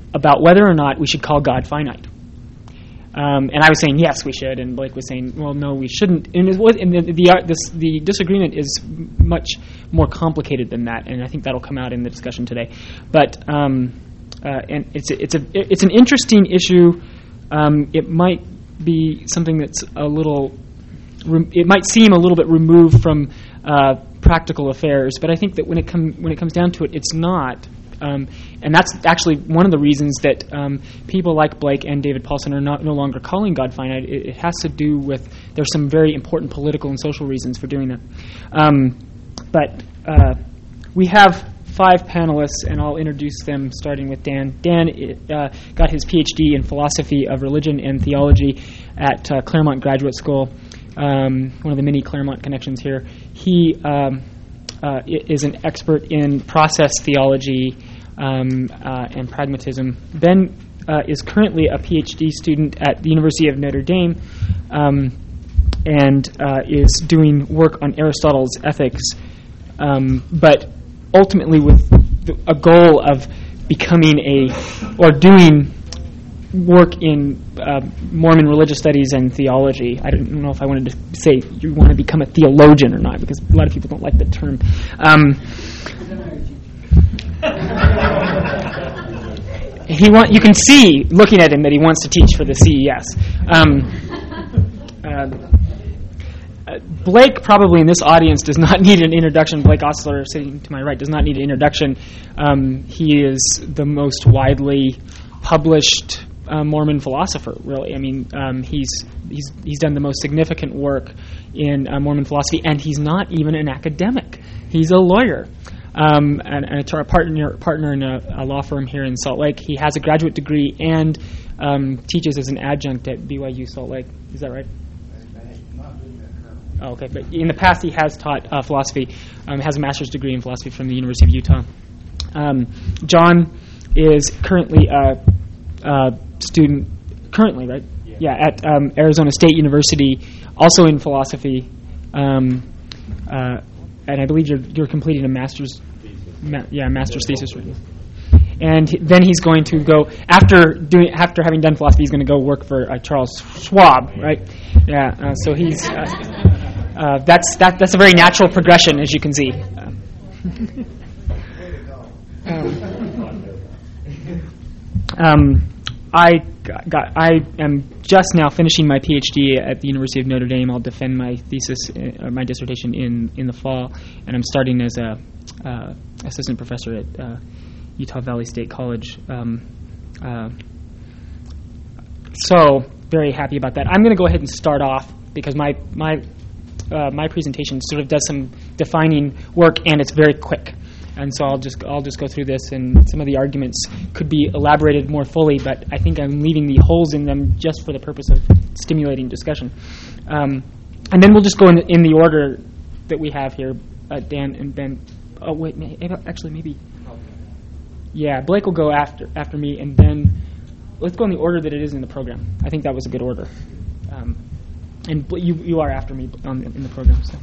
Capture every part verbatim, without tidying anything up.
about whether or not we should call God finite. Um, and I was saying, yes, we should, and Blake was saying, well, no, we shouldn't. And, it was, and the, the, uh, this, the disagreement is much more complicated than that, and I think that'll come out in the discussion today. But um, uh, and it's a, it's a it's an interesting issue. Um, it might be something that's a little, re- it might seem a little bit removed from uh, practical affairs, but I think that when it come when it comes down to it, it's not. Um, and that's actually one of the reasons that um, people like Blake and David Paulson are not no longer calling God finite. It, it has to do with, there's some very important political and social reasons for doing that. Um, but uh, we have five panelists, and I'll introduce them, starting with Dan. Dan uh, got his P H D in philosophy of religion and theology at uh, Claremont Graduate School, um, one of the many Claremont connections here. He um, uh, is an expert in process theology um, uh, and pragmatism. Ben uh, is currently a P H D student at the University of Notre Dame um, and uh, is doing work on Aristotle's ethics, um, but ultimately with a goal of becoming a, or doing work in uh, Mormon religious studies and theology. I don't know if I wanted to say you want to become a theologian or not, because a lot of people don't like the term. Um, he want you can see looking at him that he wants to teach for the C E S. Um, uh, Blake probably in this audience does not need an introduction. Blake Ostler, sitting to my right, does not need an introduction. Um, he is the most widely published Uh, Mormon philosopher, really. I mean, um, he's he's he's done the most significant work in uh, Mormon philosophy, and he's not even an academic. He's a lawyer, um, and, and a partner partner in a, a law firm here in Salt Lake. He has a graduate degree and um, teaches as an adjunct at B Y U Salt Lake. Is that right? Oh, okay. But in the past, he has taught uh, philosophy. Um, has a master's degree in philosophy from the University of Utah. Um, John is currently a uh, student, currently, right? Yeah, yeah at um, Arizona State University, also in philosophy, um, uh, and I believe you're you're completing a master's, ma- yeah, master's thesis right now. And he, then he's going to go after doing after having done philosophy, he's going to go work for uh, Charles Schwab, right? Yeah, uh, so he's uh, uh, that's that that's a very natural progression, as you can see. Uh, um, um, I got. I am just now finishing my P H D at the University of Notre Dame. I'll defend my thesis, uh, my dissertation in, in the fall, and I'm starting as a uh, assistant professor at uh, Utah Valley State College. Um, uh, so very happy about that. I'm going to go ahead and start off because my my uh, my presentation sort of does some defining work, and it's very quick. And so I'll just I'll just go through this, and some of the arguments could be elaborated more fully, but I think I'm leaving the holes in them just for the purpose of stimulating discussion. Um, and then we'll just go in, in the order that we have here, uh, Dan and Ben. Oh wait, may, actually maybe. Yeah, Blake will go after after me, and then let's go in the order that it is in the program. I think that was a good order. Um, and you you are after me on in the program. So.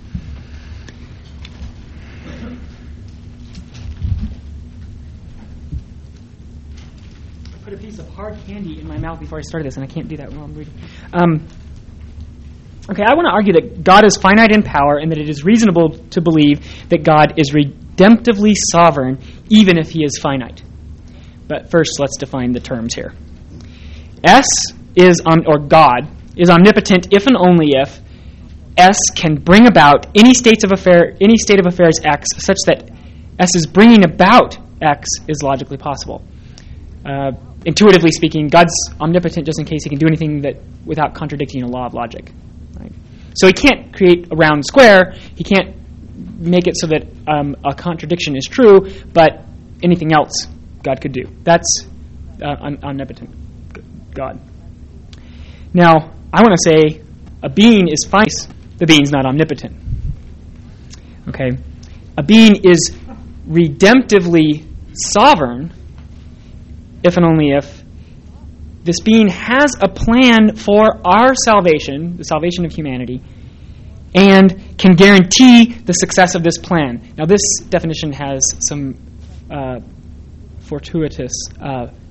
Put a piece of hard candy in my mouth before I started this, and I can't do that while I'm reading. Um, okay, I want to argue that God is finite in power and that it is reasonable to believe that God is redemptively sovereign even if he is finite. But first, let's define the terms here. S is, om- or God, is omnipotent if and only if S can bring about any states of affair, any state of affairs X such that S's bringing about X is logically possible. Uh, intuitively speaking, God's omnipotent just in case he can do anything that without contradicting a law of logic. Right? So he can't create a round square. He can't make it so that um, a contradiction is true, but anything else God could do. That's uh, om- omnipotent God. Now, I want to say a being is finite. The being's not omnipotent. Okay? A being is redemptively sovereign if and only if this being has a plan for our salvation, the salvation of humanity, and can guarantee the success of this plan. Now, this definition has some uh, fortuitous uh,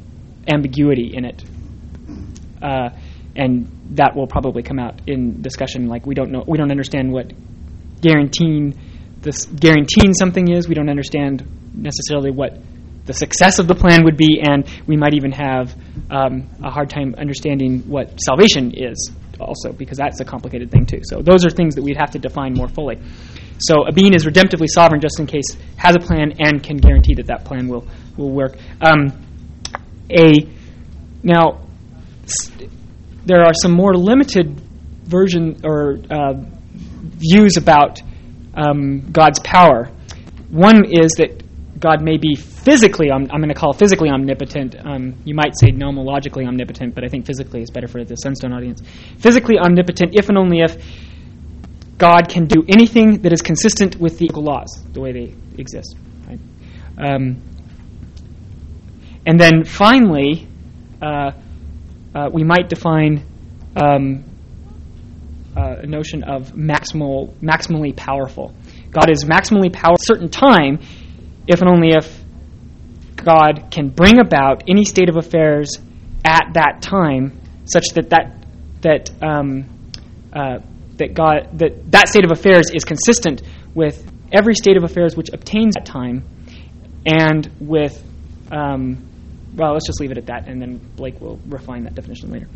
ambiguity in it. Uh, and that will probably come out in discussion. Like we don't know, we don't understand what guaranteeing this guaranteeing something is. We don't understand necessarily what the success of the plan would be, and we might even have um, a hard time understanding what salvation is also, because that's a complicated thing too. So those are things that we'd have to define more fully. So a being is redemptively sovereign just in case has a plan and can guarantee that that plan will will work. Um, a now s- there are some more limited version or uh, views about um, God's power. One is that God may be physically, I'm, I'm going to call it physically omnipotent. Um, you might say nomologically omnipotent, but I think physically is better for the Sunstone audience. Physically omnipotent if and only if God can do anything that is consistent with the laws, the way they exist. Right? Um, and then finally, uh, uh, we might define um, uh, a notion of maximal, maximally powerful. God is maximally powerful at a certain time if and only if God can bring about any state of affairs at that time, such that that that um, uh, that God that that state of affairs is consistent with every state of affairs which obtains at that time, and with um, well, let's just leave it at that, and then Blake will refine that definition later.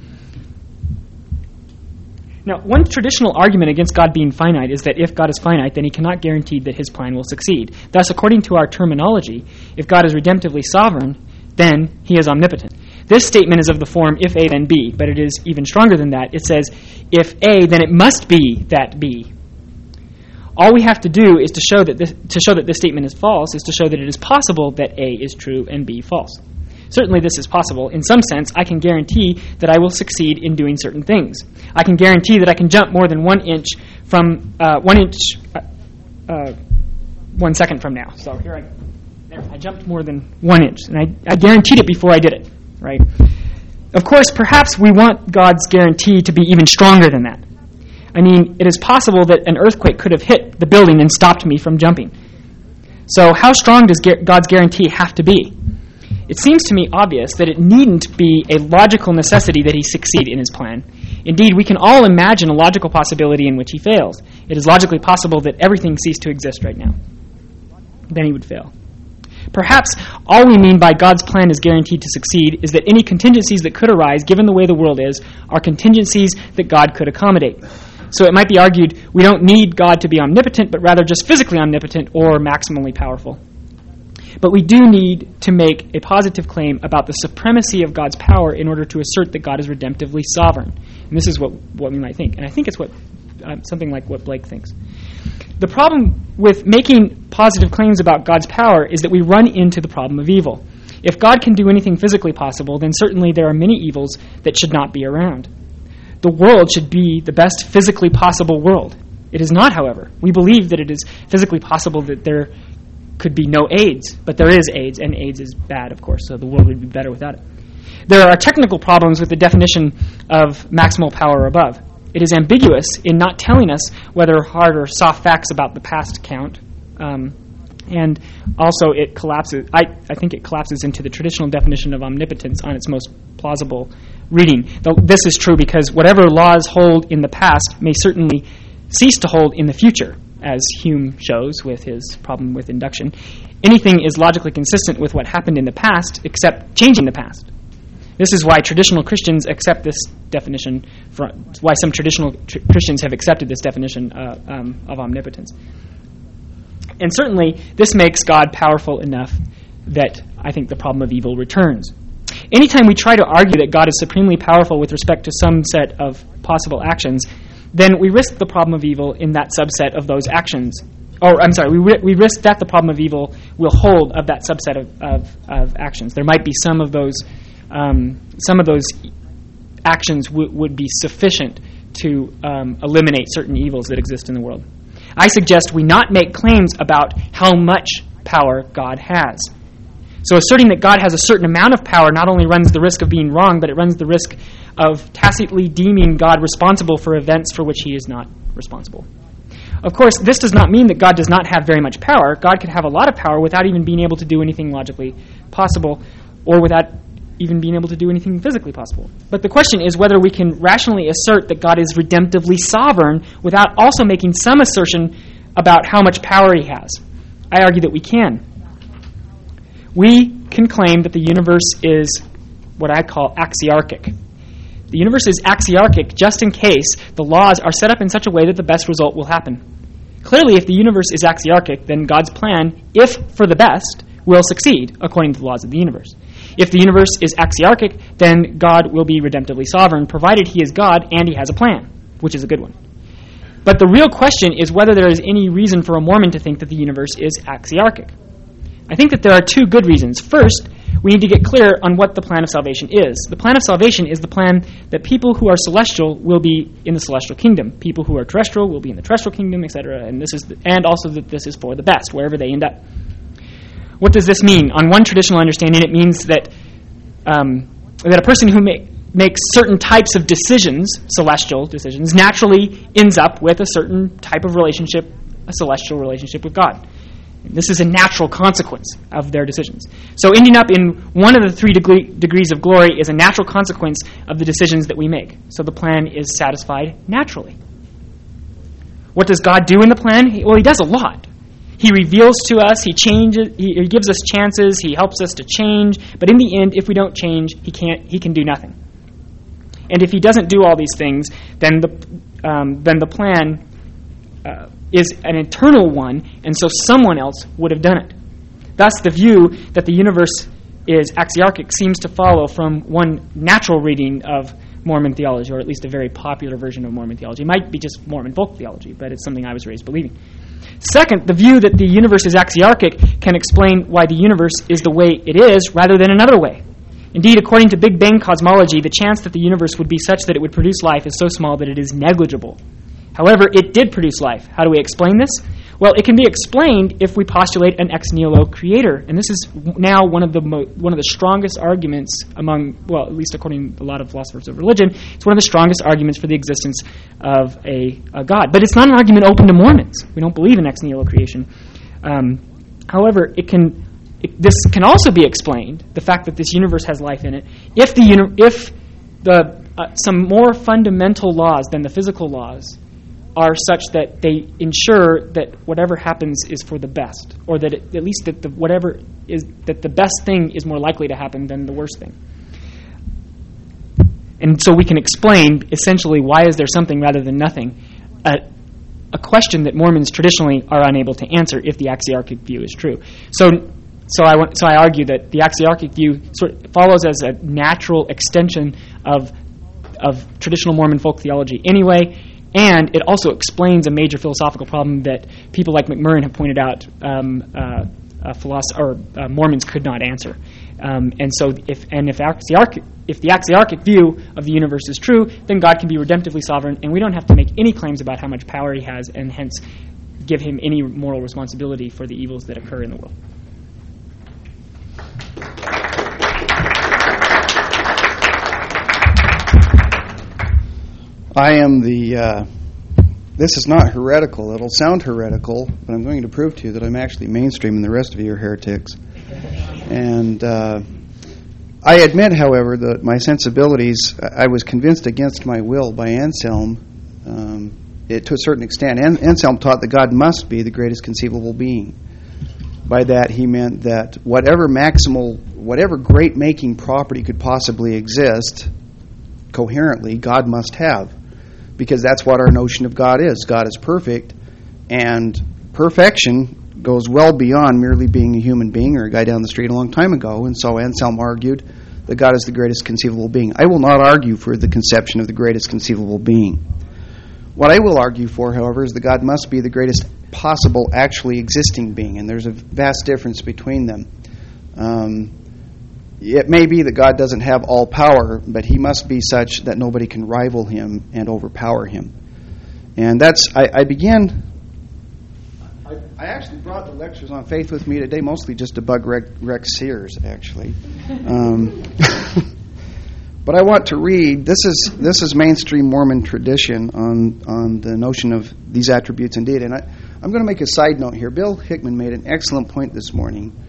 Now, one traditional argument against God being finite is that if God is finite, then he cannot guarantee that his plan will succeed. Thus, according to our terminology, if God is redemptively sovereign, then he is omnipotent. This statement is of the form, if A, then B, but it is even stronger than that. It says, if A, then it must be that B. All we have to do is to show that this, to show that this statement is false is to show that it is possible that A is true and B false. Certainly this is possible. In some sense, I can guarantee that I will succeed in doing certain things. I can guarantee that I can jump more than one inch from uh, one inch uh, uh, one second from now. So here I there, I jumped more than one inch, and I, I guaranteed it before I did it. Right? Of course, perhaps we want God's guarantee to be even stronger than that. I mean, it is possible that an earthquake could have hit the building and stopped me from jumping. So how strong does God's guarantee have to be? It seems to me obvious that it needn't be a logical necessity that he succeed in his plan. Indeed, we can all imagine a logical possibility in which he fails. It is logically possible that everything ceased to exist right now. Then he would fail. Perhaps all we mean by God's plan is guaranteed to succeed is that any contingencies that could arise, given the way the world is, are contingencies that God could accommodate. So it might be argued we don't need God to be omnipotent, but rather just physically omnipotent or maximally powerful. But we do need to make a positive claim about the supremacy of God's power in order to assert that God is redemptively sovereign. And this is what, what we might think. And I think it's what uh, something like what Blake thinks. The problem with making positive claims about God's power is that we run into the problem of evil. If God can do anything physically possible, then certainly there are many evils that should not be around. The world should be the best physically possible world. It is not, however. We believe that it is physically possible that there could be no AIDS, but there is AIDS, and AIDS is bad, of course, so the world would be better without it. There are technical problems with the definition of maximal power above. It is ambiguous in not telling us whether hard or soft facts about the past count, um, and also it collapses, I, I think it collapses into the traditional definition of omnipotence on its most plausible reading. Though this is true because whatever laws hold in the past may certainly cease to hold in the future, as Hume shows with his problem with induction. Anything is logically consistent with what happened in the past except changing the past. This is why traditional Christians accept this definition, for, why some traditional tr- Christians have accepted this definition uh, um, of omnipotence. And certainly, this makes God powerful enough that I think the problem of evil returns. Anytime we try to argue that God is supremely powerful with respect to some set of possible actions, then we risk the problem of evil in that subset of those actions. Or, I'm sorry, we ri- we risk that the problem of evil will hold of that subset of, of, of actions. There might be some of those um, some of those actions w- would be sufficient to um, eliminate certain evils that exist in the world. I suggest we not make claims about how much power God has. So asserting that God has a certain amount of power not only runs the risk of being wrong, but it runs the risk of tacitly deeming God responsible for events for which he is not responsible. Of course, this does not mean that God does not have very much power. God could have a lot of power without even being able to do anything logically possible, or without even being able to do anything physically possible. But the question is whether we can rationally assert that God is redemptively sovereign without also making some assertion about how much power he has. I argue that we can. We can claim that the universe is what I call axiarchic. The universe is axiarchic just in case the laws are set up in such a way that the best result will happen. Clearly, if the universe is axiarchic, then God's plan, if for the best, will succeed according to the laws of the universe. If the universe is axiarchic, then God will be redemptively sovereign, provided he is God and he has a plan, which is a good one. But the real question is whether there is any reason for a Mormon to think that the universe is axiarchic. I think that there are two good reasons. First, we need to get clear on what the plan of salvation is. The plan of salvation is the plan that people who are celestial will be in the celestial kingdom. People who are terrestrial will be in the terrestrial kingdom, et cetera. And this is, the, and also that this is for the best, wherever they end up. What does this mean? On one traditional understanding, it means that um, that a person who make, makes certain types of decisions, celestial decisions, naturally ends up with a certain type of relationship, a celestial relationship with God. This is a natural consequence of their decisions. So ending up in one of the three degree, degrees of glory is a natural consequence of the decisions that we make. So the plan is satisfied naturally. What does God do in the plan? Well, he does a lot. He reveals to us, he changes, he, he gives us chances, he helps us to change, but in the end, if we don't change, he can't, he can do nothing. And if he doesn't do all these things, then the um, then the plan uh, is an eternal one, and so someone else would have done it. Thus, the view that the universe is axiarchic seems to follow from one natural reading of Mormon theology, or at least a very popular version of Mormon theology. It might be just Mormon folk theology, but it's something I was raised believing. Second, the view that the universe is axiarchic can explain why the universe is the way it is rather than another way. Indeed, according to Big Bang cosmology, the chance that the universe would be such that it would produce life is so small that it is negligible. However, it did produce life. How do we explain this? Well, it can be explained if we postulate an ex nihilo creator, and this is now one of the mo- one of the strongest arguments among, well, at least according to a lot of philosophers of religion, it's one of the strongest arguments for the existence of a, a God. But it's not an argument open to Mormons. We don't believe in ex nihilo creation. Um, however, it can it, this can also be explained, the fact that this universe has life in it, if the uni- if the uh, some more fundamental laws than the physical laws are such that they ensure that whatever happens is for the best, or that it, at least that the whatever is that the best thing is more likely to happen than the worst thing. And so we can explain essentially why is there something rather than nothing, a, a question that Mormons traditionally are unable to answer if the axiarchic view is true. So, so I want, so I argue that the axiarchic view sort of follows as a natural extension of of traditional Mormon folk theology anyway. And it also explains a major philosophical problem that people like McMurrin have pointed out um, uh, uh, philosoph- or uh, Mormons could not answer. Um, and so, if and if, axiarch- if the axiarchic view of the universe is true, then God can be redemptively sovereign, and we don't have to make any claims about how much power he has, and hence give him any moral responsibility for the evils that occur in the world. I am the, uh, this is not heretical. It'll sound heretical, but I'm going to prove to you that I'm actually mainstream and the rest of you are heretics. And uh, I admit, however, that my sensibilities, I was convinced against my will by Anselm, um, it, to a certain extent. An- Anselm taught that God must be the greatest conceivable being. By that he meant that whatever maximal, whatever great-making property could possibly exist, coherently, God must have. Because that's what our notion of God is. God is perfect, and perfection goes well beyond merely being a human being or a guy down the street a long time ago. And so Anselm argued that God is the greatest conceivable being. I will not argue for the conception of the greatest conceivable being. What I will argue for, however, is that God must be the greatest possible actually existing being, and there's a vast difference between them. Um, It may be that God doesn't have all power, but he must be such that nobody can rival him and overpower him. And that's, I, I began, I, I actually brought the lectures on faith with me today, mostly just to bug Rex, Rex Sears, actually. Um, but I want to read, this is this is mainstream Mormon tradition on, on the notion of these attributes indeed. And I, I'm going to make a side note here. Bill Hickman made an excellent point this morning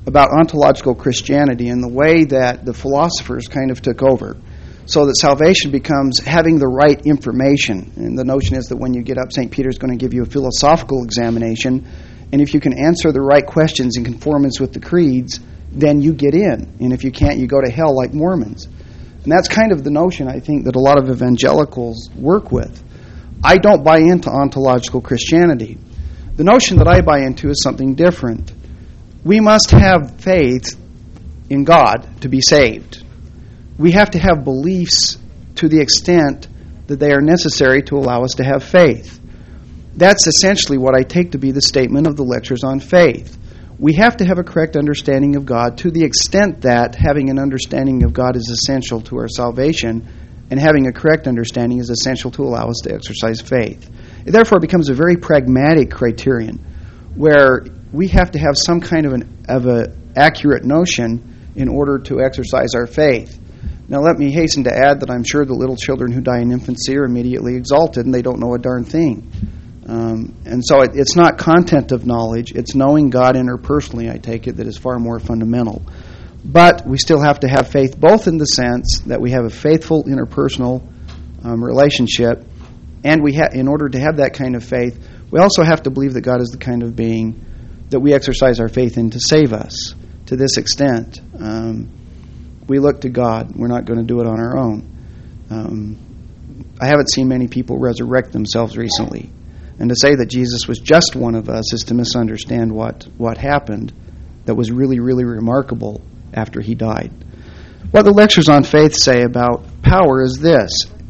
about ontological Christianity and the way that the philosophers kind of took over, so that salvation becomes having the right information. And the notion is that when you get up, Saint Peter's going to give you a philosophical examination, and if you can answer the right questions in conformance with the creeds, then you get in. And if you can't, you go to hell like Mormons. And that's kind of the notion, I think, that a lot of evangelicals work with. I don't buy into ontological Christianity. The notion that I buy into is something different. We must have faith in God to be saved. We have to have beliefs to the extent that they are necessary to allow us to have faith. That's essentially what I take to be the statement of the lectures on faith. We have to have a correct understanding of God to the extent that having an understanding of God is essential to our salvation, and having a correct understanding is essential to allow us to exercise faith. It therefore becomes a very pragmatic criterion where we have to have some kind of an of a accurate notion in order to exercise our faith. Now let me hasten to add that I'm sure the little children who die in infancy are immediately exalted and they don't know a darn thing. Um, and so it, it's not content of knowledge, it's knowing God interpersonally, I take it, that is far more fundamental. But we still have to have faith both in the sense that we have a faithful interpersonal um, relationship, and we ha- in order to have that kind of faith, we also have to believe that God is the kind of being that we exercise our faith in to save us. To this extent, um, we look to God. We're not going to do it on our own. Um, I haven't seen many people resurrect themselves recently. And to say that Jesus was just one of us is to misunderstand what, what happened that was really, really remarkable after he died. What the lectures on faith say about power is this.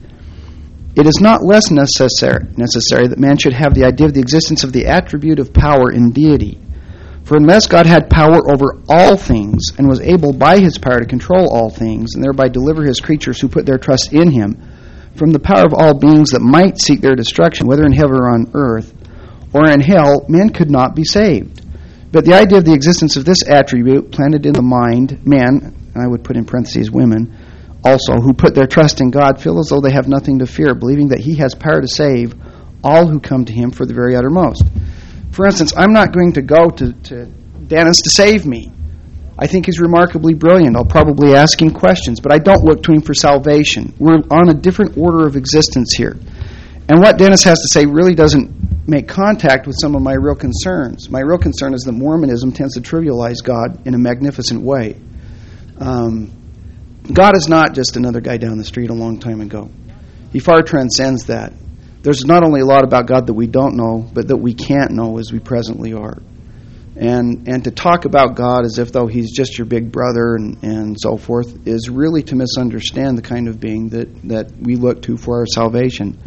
It is not less necessary, necessary that man should have the idea of the existence of the attribute of power in deity. For unless God had power over all things and was able by his power to control all things and thereby deliver his creatures who put their trust in him from the power of all beings that might seek their destruction, whether in heaven or on earth or in hell, men could not be saved. But the idea of the existence of this attribute planted in the mind, men, and I would put in parentheses women, also, who put their trust in God, feel as though they have nothing to fear, believing that he has power to save all who come to him for the very uttermost. For instance, I'm not going to go to, to Dennis to save me. I think he's remarkably brilliant. I'll probably ask him questions, but I don't look to him for salvation. We're on a different order of existence here. And what Dennis has to say really doesn't make contact with some of my real concerns. My real concern is that Mormonism tends to trivialize God in a magnificent way. Um, God is not just another guy down the street a long time ago. He far transcends that. There's not only a lot about God that we don't know, but that we can't know as we presently are. And and to talk about God as if though he's just your big brother and, and so forth is really to misunderstand the kind of being that, that we look to for our salvation.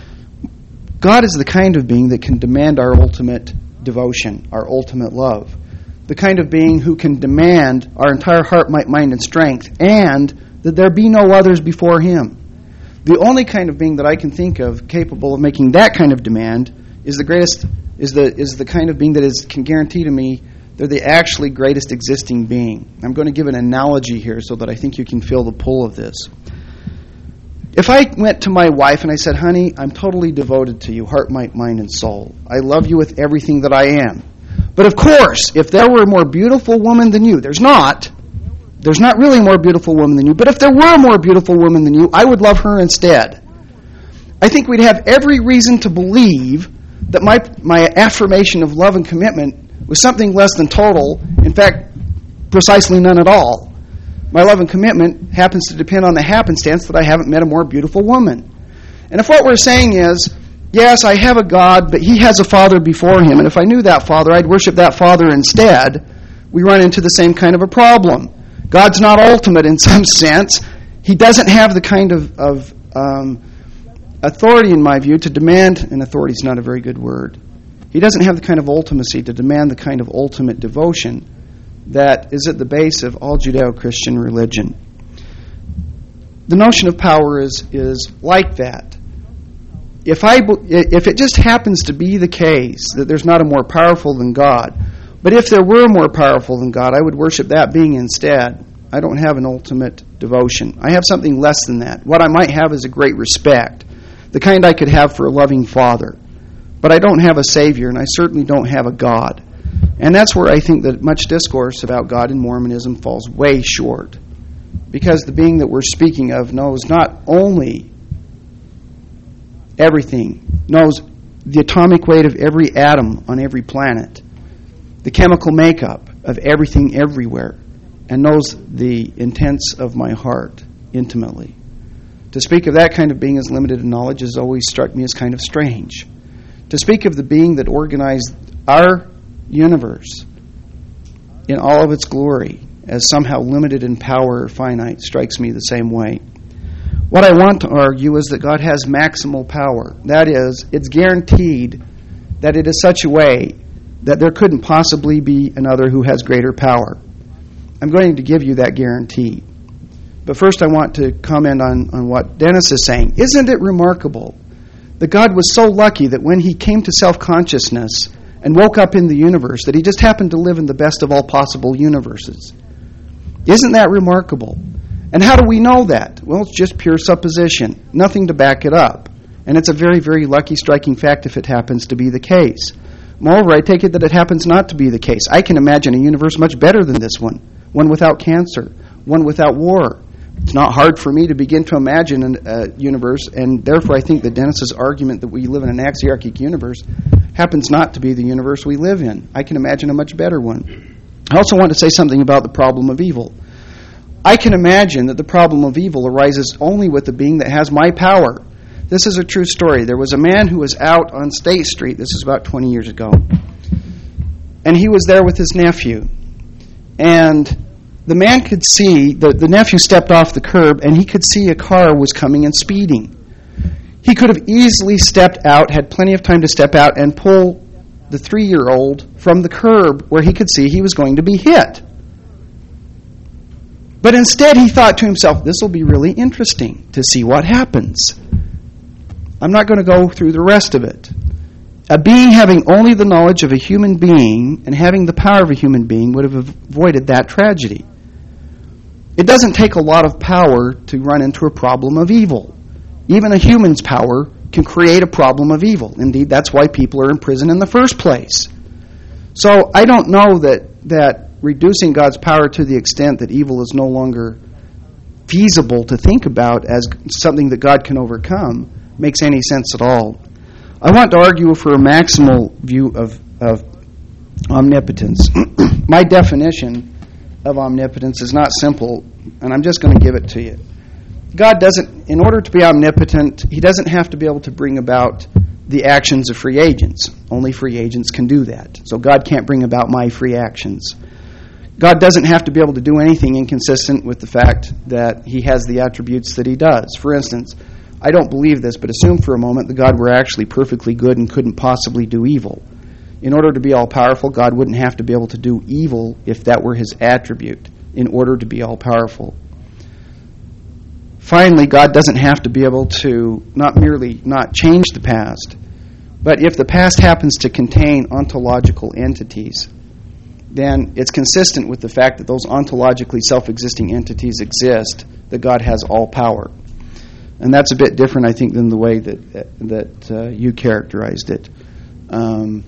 God is the kind of being that can demand our ultimate devotion, our ultimate love. The kind of being who can demand our entire heart, might, mind, and strength, and that there be no others before him. The only kind of being that I can think of capable of making that kind of demand is the greatest is the is the kind of being that is can guarantee to me they're the actually greatest existing being. I'm going to give an analogy here so that I think you can feel the pull of this. If I went to my wife and I said, honey, I'm totally devoted to you, heart, might, mind, and soul. I love you with everything that I am. But of course, if there were a more beautiful woman than you, there's not. There's not really a more beautiful woman than you. But if there were a more beautiful woman than you, I would love her instead. I think we'd have every reason to believe that my my affirmation of love and commitment was something less than total. In fact, precisely none at all. My love and commitment happens to depend on the happenstance that I haven't met a more beautiful woman. And if what we're saying is, yes, I have a God, but he has a Father before him, and if I knew that Father, I'd worship that Father instead, we run into the same kind of a problem. God's not ultimate in some sense. He doesn't have the kind of, of um, authority, in my view, to demand, and authority is not a very good word. He doesn't have the kind of ultimacy to demand the kind of ultimate devotion that is at the base of all Judeo-Christian religion. The notion of power is is like that. If I if it just happens to be the case that there's not a more powerful than God, but if there were more powerful than God, I would worship that being instead. I don't have an ultimate devotion. I have something less than that. What I might have is a great respect, the kind I could have for a loving Father. But I don't have a Savior, and I certainly don't have a God. And that's where I think that much discourse about God in Mormonism falls way short. Because the being that we're speaking of knows not only everything, knows the atomic weight of every atom on every planet, the chemical makeup of everything everywhere, and knows the intents of my heart intimately. To speak of that kind of being as limited in knowledge has always struck me as kind of strange. To speak of the being that organized our universe in all of its glory as somehow limited in power or finite strikes me the same way. What I want to argue is that God has maximal power. That is, it's guaranteed that it is such a way that there couldn't possibly be another who has greater power. I'm going to give you that guarantee. But first I want to comment on, on what Dennis is saying. Isn't it remarkable that God was so lucky that when he came to self-consciousness and woke up in the universe, that he just happened to live in the best of all possible universes? Isn't that remarkable? And how do we know that? Well, it's just pure supposition, nothing to back it up. And it's a very, very lucky, striking fact if it happens to be the case. Moreover, I take it that it happens not to be the case. I can imagine a universe much better than this one, one without cancer, one without war. It's not hard for me to begin to imagine a universe, and therefore I think that Dennis's argument that we live in an axiarchic universe happens not to be the universe we live in. I can imagine a much better one. I also want to say something about the problem of evil. I can imagine that the problem of evil arises only with the being that has my power. This is a true story. There was a man who was out on State Street, this is about twenty years ago, and he was there with his nephew. And the man could see, the, the nephew stepped off the curb, and he could see a car was coming and speeding. He could have easily stepped out, had plenty of time to step out and pull the three-year-old from the curb where he could see he was going to be hit. But instead he thought to himself, this will be really interesting to see what happens. I'm not going to go through the rest of it. A being having only the knowledge of a human being and having the power of a human being would have avoided that tragedy. It doesn't take a lot of power to run into a problem of evil. Even a human's power can create a problem of evil. Indeed, that's why people are in prison in the first place. So I don't know that that reducing God's power to the extent that evil is no longer feasible to think about as something that God can overcome makes any sense at all. I want to argue for a maximal view of, of omnipotence. My definition of omnipotence is not simple, and I'm just going to give it to you. God doesn't, in order to be omnipotent, he doesn't have to be able to bring about the actions of free agents. Only free agents can do that. So God can't bring about my free actions. God doesn't have to be able to do anything inconsistent with the fact that he has the attributes that he does. For instance, I don't believe this, but assume for a moment that God were actually perfectly good and couldn't possibly do evil. In order to be all-powerful, God wouldn't have to be able to do evil if that were his attribute in order to be all-powerful. Finally, God doesn't have to be able to not merely not change the past, but if the past happens to contain ontological entities, then it's consistent with the fact that those ontologically self-existing entities exist, that God has all power. And that's a bit different, I think, than the way that that uh, you characterized it. Um,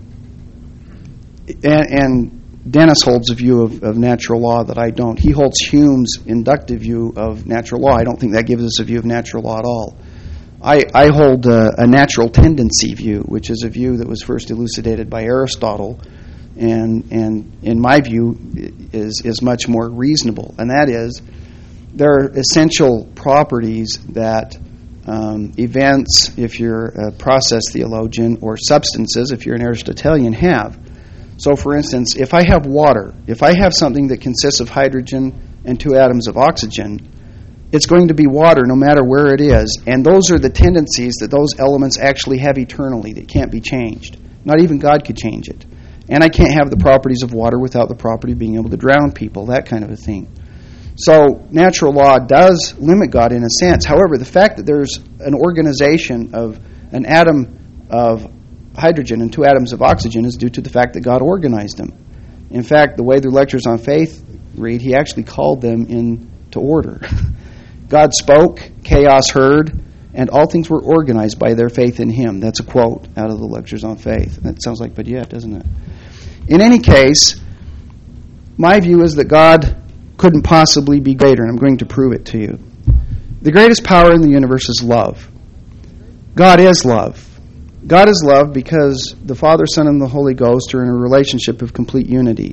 and, and Dennis holds a view of, of natural law that I don't. He holds Hume's inductive view of natural law. I don't think that gives us a view of natural law at all. I, I hold a, a natural tendency view, which is a view that was first elucidated by Aristotle, and and in my view is is much more reasonable. And that is, there are essential properties that um, events, if you're a process theologian, or substances, if you're an Aristotelian, have. So, for instance, if I have water, if I have something that consists of hydrogen and two atoms of oxygen, it's going to be water no matter where it is. And those are the tendencies that those elements actually have eternally that can't be changed. Not even God could change it. And I can't have the properties of water without the property of being able to drown people, that kind of a thing. So natural law does limit God in a sense. However, the fact that there's an organization of an atom of hydrogen and two atoms of oxygen is due to the fact that God organized them. In fact, the way the Lectures on Faith read, he actually called them into order. God spoke, chaos heard, and all things were organized by their faith in him. That's a quote out of the Lectures on Faith. That sounds like Badiet, doesn't it? in any case, my view is that God couldn't possibly be greater, and I'm going to prove it to you. The greatest power in the universe is love. God is love. God is love because the Father, Son, and the Holy Ghost are in a relationship of complete unity.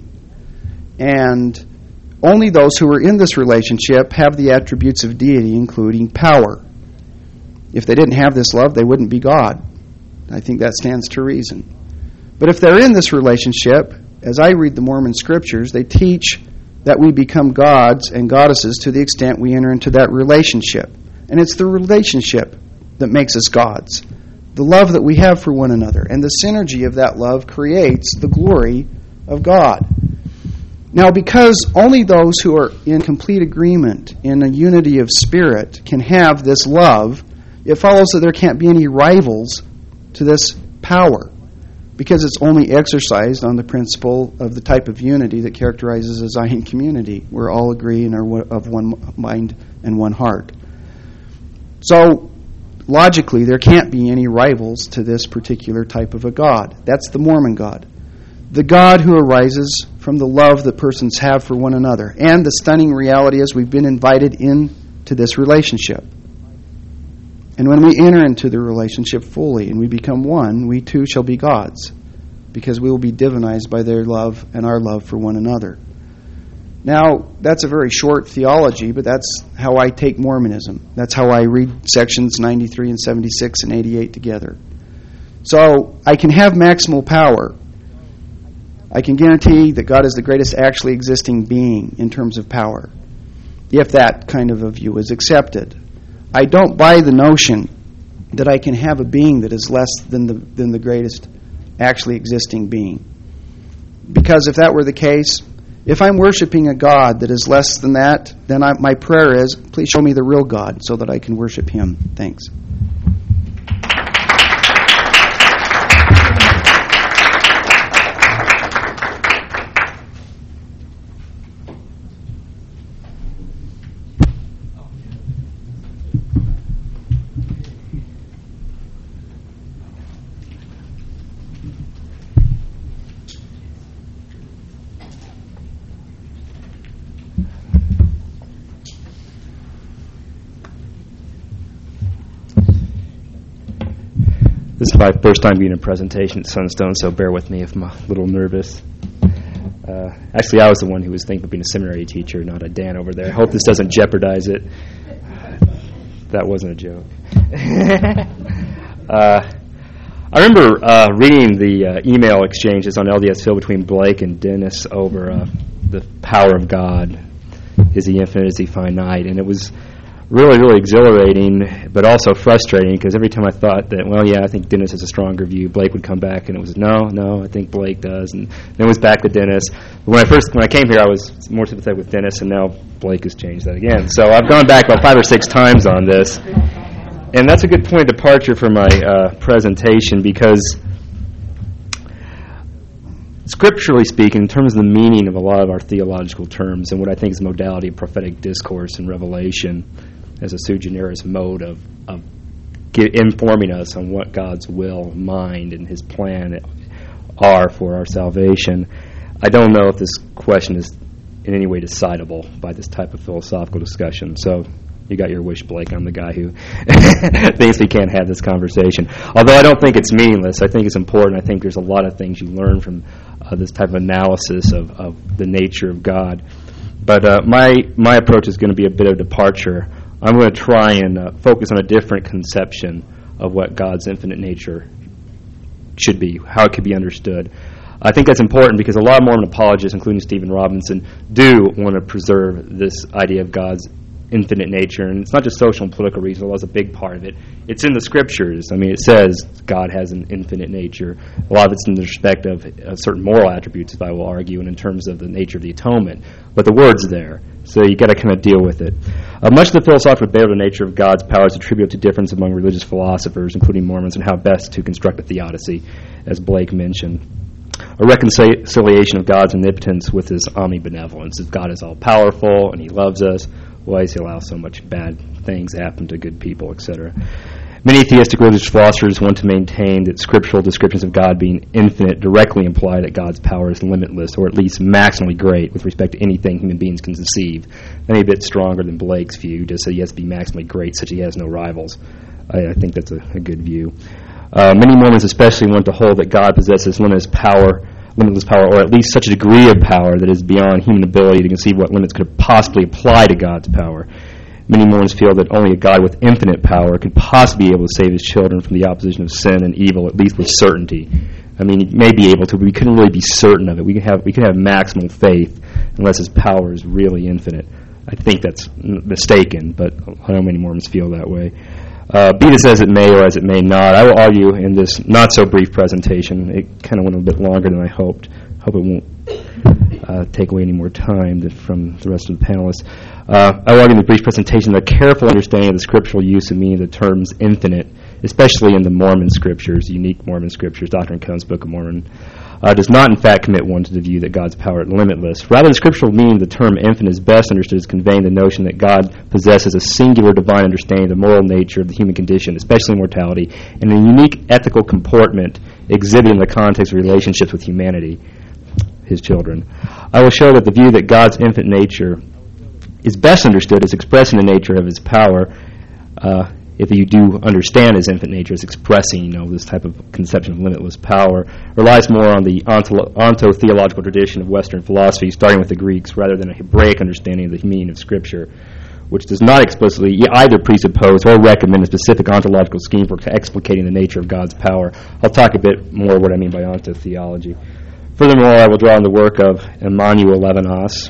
And only those who are in this relationship have the attributes of deity, including power. If they didn't have this love, they wouldn't be God. I think that stands to reason. But if they're in this relationship, as I read the Mormon scriptures, they teach that we become gods and goddesses to the extent we enter into that relationship. And it's the relationship that makes us gods. The love that we have for one another. And the synergy of that love creates the glory of God. Now, because only those who are in complete agreement, in a unity of spirit, can have this love, it follows that there can't be any rivals to this power, because it's only exercised on the principle of the type of unity that characterizes a Zion community, where all agree and are of one mind and one heart. So, logically, there can't be any rivals to this particular type of a God. That's the Mormon God. The God who arises from the love that persons have for one another. And the stunning reality is we've been invited into this relationship. And when we enter into the relationship fully and we become one, we too shall be gods, because we will be divinized by their love and our love for one another. Now, that's a very short theology, but that's how I take Mormonism. That's how I read sections ninety-three and seventy-six and eighty-eight together. So, I can have maximal power. I can guarantee that God is the greatest actually existing being in terms of power, if that kind of a view is accepted. I don't buy the notion that I can have a being that is less than the than the greatest actually existing being. Because if that were the case, if I'm worshiping a God that is less than that, then I, my prayer is, please show me the real God so that I can worship Him. Thanks. This is my first time being in a presentation at Sunstone, so bear with me if I'm a little nervous. Uh, actually, I was the one who was thinking of being a seminary teacher, not a Dan over there. I hope this doesn't jeopardize it. That wasn't a joke. uh, I remember uh, reading the uh, email exchanges on L D S Phil between Blake and Dennis over uh, the power of God. Is He infinite? Is He finite? And it was really, really exhilarating, but also frustrating, because every time I thought that, well, yeah, I think Dennis has a stronger view, Blake would come back, and it was, no, no, I think Blake does, and then it was back to Dennis. But when I first, when I came here, I was more sympathetic with Dennis, and now Blake has changed that again. So I've gone back about five or six times on this, and that's a good point of departure for my uh, presentation, because scripturally speaking, in terms of the meaning of a lot of our theological terms and what I think is the modality of prophetic discourse and revelation as a sui generis mode of, of get, informing us on what God's will, mind, and His plan are for our salvation, I don't know if this question is in any way decidable by this type of philosophical discussion. So you got your wish, Blake. I'm the guy who thinks we can't have this conversation. Although I don't think it's meaningless. I think it's important. I think there's a lot of things you learn from uh, this type of analysis of, of the nature of God. But uh, my my approach is going to be a bit of departure. I'm going to try and uh, focus on a different conception of what God's infinite nature should be, how it could be understood. I think that's important because a lot of Mormon apologists, including Stephen Robinson, do want to preserve this idea of God's infinite nature, and it's not just social and political reasons, although that's a big part of it. It's in the scriptures. I mean, it says God has an infinite nature. A lot of it's in the respect of uh, certain moral attributes, if I will argue, and in terms of the nature of the atonement. But the word's there, so you got to kind of deal with it. Uh, much of the philosophical debate on the nature of God's power is attributed to difference among religious philosophers, including Mormons, and how best to construct a theodicy, as Blake mentioned. A reconciliation of God's omnipotence with His omnibenevolence. If God is all-powerful and He loves us, why does He allow so much bad things happen to good people, et cetera? Many theistic religious philosophers want to maintain that scriptural descriptions of God being infinite directly imply that God's power is limitless, or at least maximally great, with respect to anything human beings can conceive. Maybe a bit stronger than Blake's view, just that he has to be maximally great, such that he has no rivals. I, I think that's a, a good view. Uh, many Mormons especially want to hold that God possesses limitless power, limitless power, or at least such a degree of power that is beyond human ability to conceive what limits could possibly apply to God's power. Many Mormons feel that only a God with infinite power could possibly be able to save his children from the opposition of sin and evil, at least with certainty. I mean, he may be able to, but we couldn't really be certain of it. We can have we can have maximal faith unless his power is really infinite. I think that's mistaken, but I know many Mormons feel that way. Uh, be this as it may or as it may not, I will argue in this not-so-brief presentation. It kind of went a bit longer than I hoped. Hope it won't uh, take away any more time than from the rest of the panelists. Uh, I will argue in the brief presentation that a careful understanding of the scriptural use and meaning of the terms infinite, especially in the Mormon scriptures, unique Mormon scriptures, Doctrine and Covenants, Book of Mormon, uh, does not in fact commit one to the view that God's power is limitless. Rather, the scriptural meaning of the term infinite is best understood as conveying the notion that God possesses a singular divine understanding of the moral nature of the human condition, especially mortality, and a unique ethical comportment exhibited in the context of relationships with humanity, his children. I will show that the view that God's infinite nature is best understood as expressing the nature of his power, uh, if you do understand his infinite nature as expressing, you know, this type of conception of limitless power, relies more on the onto- onto-theological tradition of Western philosophy, starting with the Greeks, rather than a Hebraic understanding of the meaning of Scripture, which does not explicitly either presuppose or recommend a specific ontological scheme for explicating the nature of God's power. I'll talk a bit more what I mean by onto-theology. Furthermore, I will draw on the work of Emmanuel Levinas,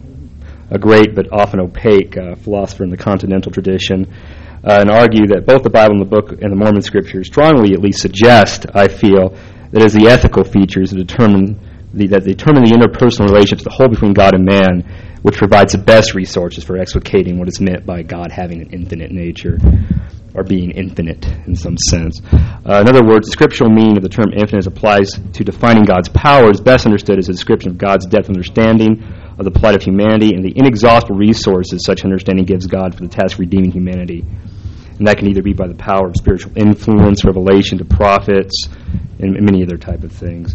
a great but often opaque uh, philosopher in the continental tradition, uh, and argue that both the Bible and the book and the Mormon scriptures strongly at least suggest, I feel, that as the ethical features that determine the, that determine the interpersonal relationships, the whole between God and man, which provides the best resources for explicating what is meant by God having an infinite nature, or being infinite in some sense. Uh, in other words, the scriptural meaning of the term infinite applies to defining God's power is best understood as a description of God's depth of understanding of the plight of humanity and the inexhaustible resources such understanding gives God for the task of redeeming humanity. And that can either be by the power of spiritual influence, revelation to prophets, and many other type of things.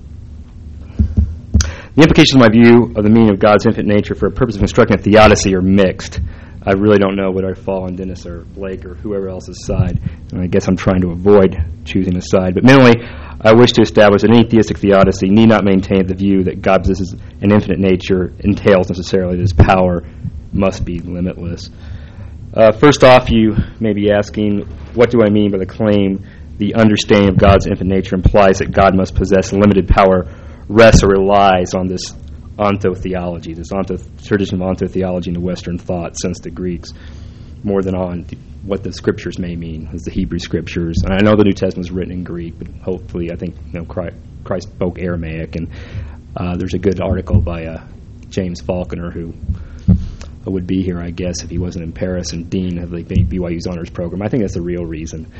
The implications of my view of the meaning of God's infinite nature for a purpose of constructing a theodicy are mixed. I really don't know whether I fall on Dennis or Blake or whoever else's side, and I guess I'm trying to avoid choosing a side. But mentally, I wish to establish that any theistic theodicy need not maintain the view that God possesses an infinite nature entails necessarily that his power must be limitless. Uh, first off, you may be asking, what do I mean by the claim the understanding of God's infinite nature implies that God must possess limited power rests or relies on this ontotheology, this onto, tradition of ontotheology in the Western thought since the Greeks, more than on th- what the scriptures may mean, as the Hebrew scriptures. And I know the New Testament is written in Greek, but hopefully I think you know Christ, Christ spoke Aramaic, and uh, there's a good article by uh, James Faulkner, who would be here, I guess, if he wasn't in Paris and dean of the B Y U's honors program. I think that's the real reason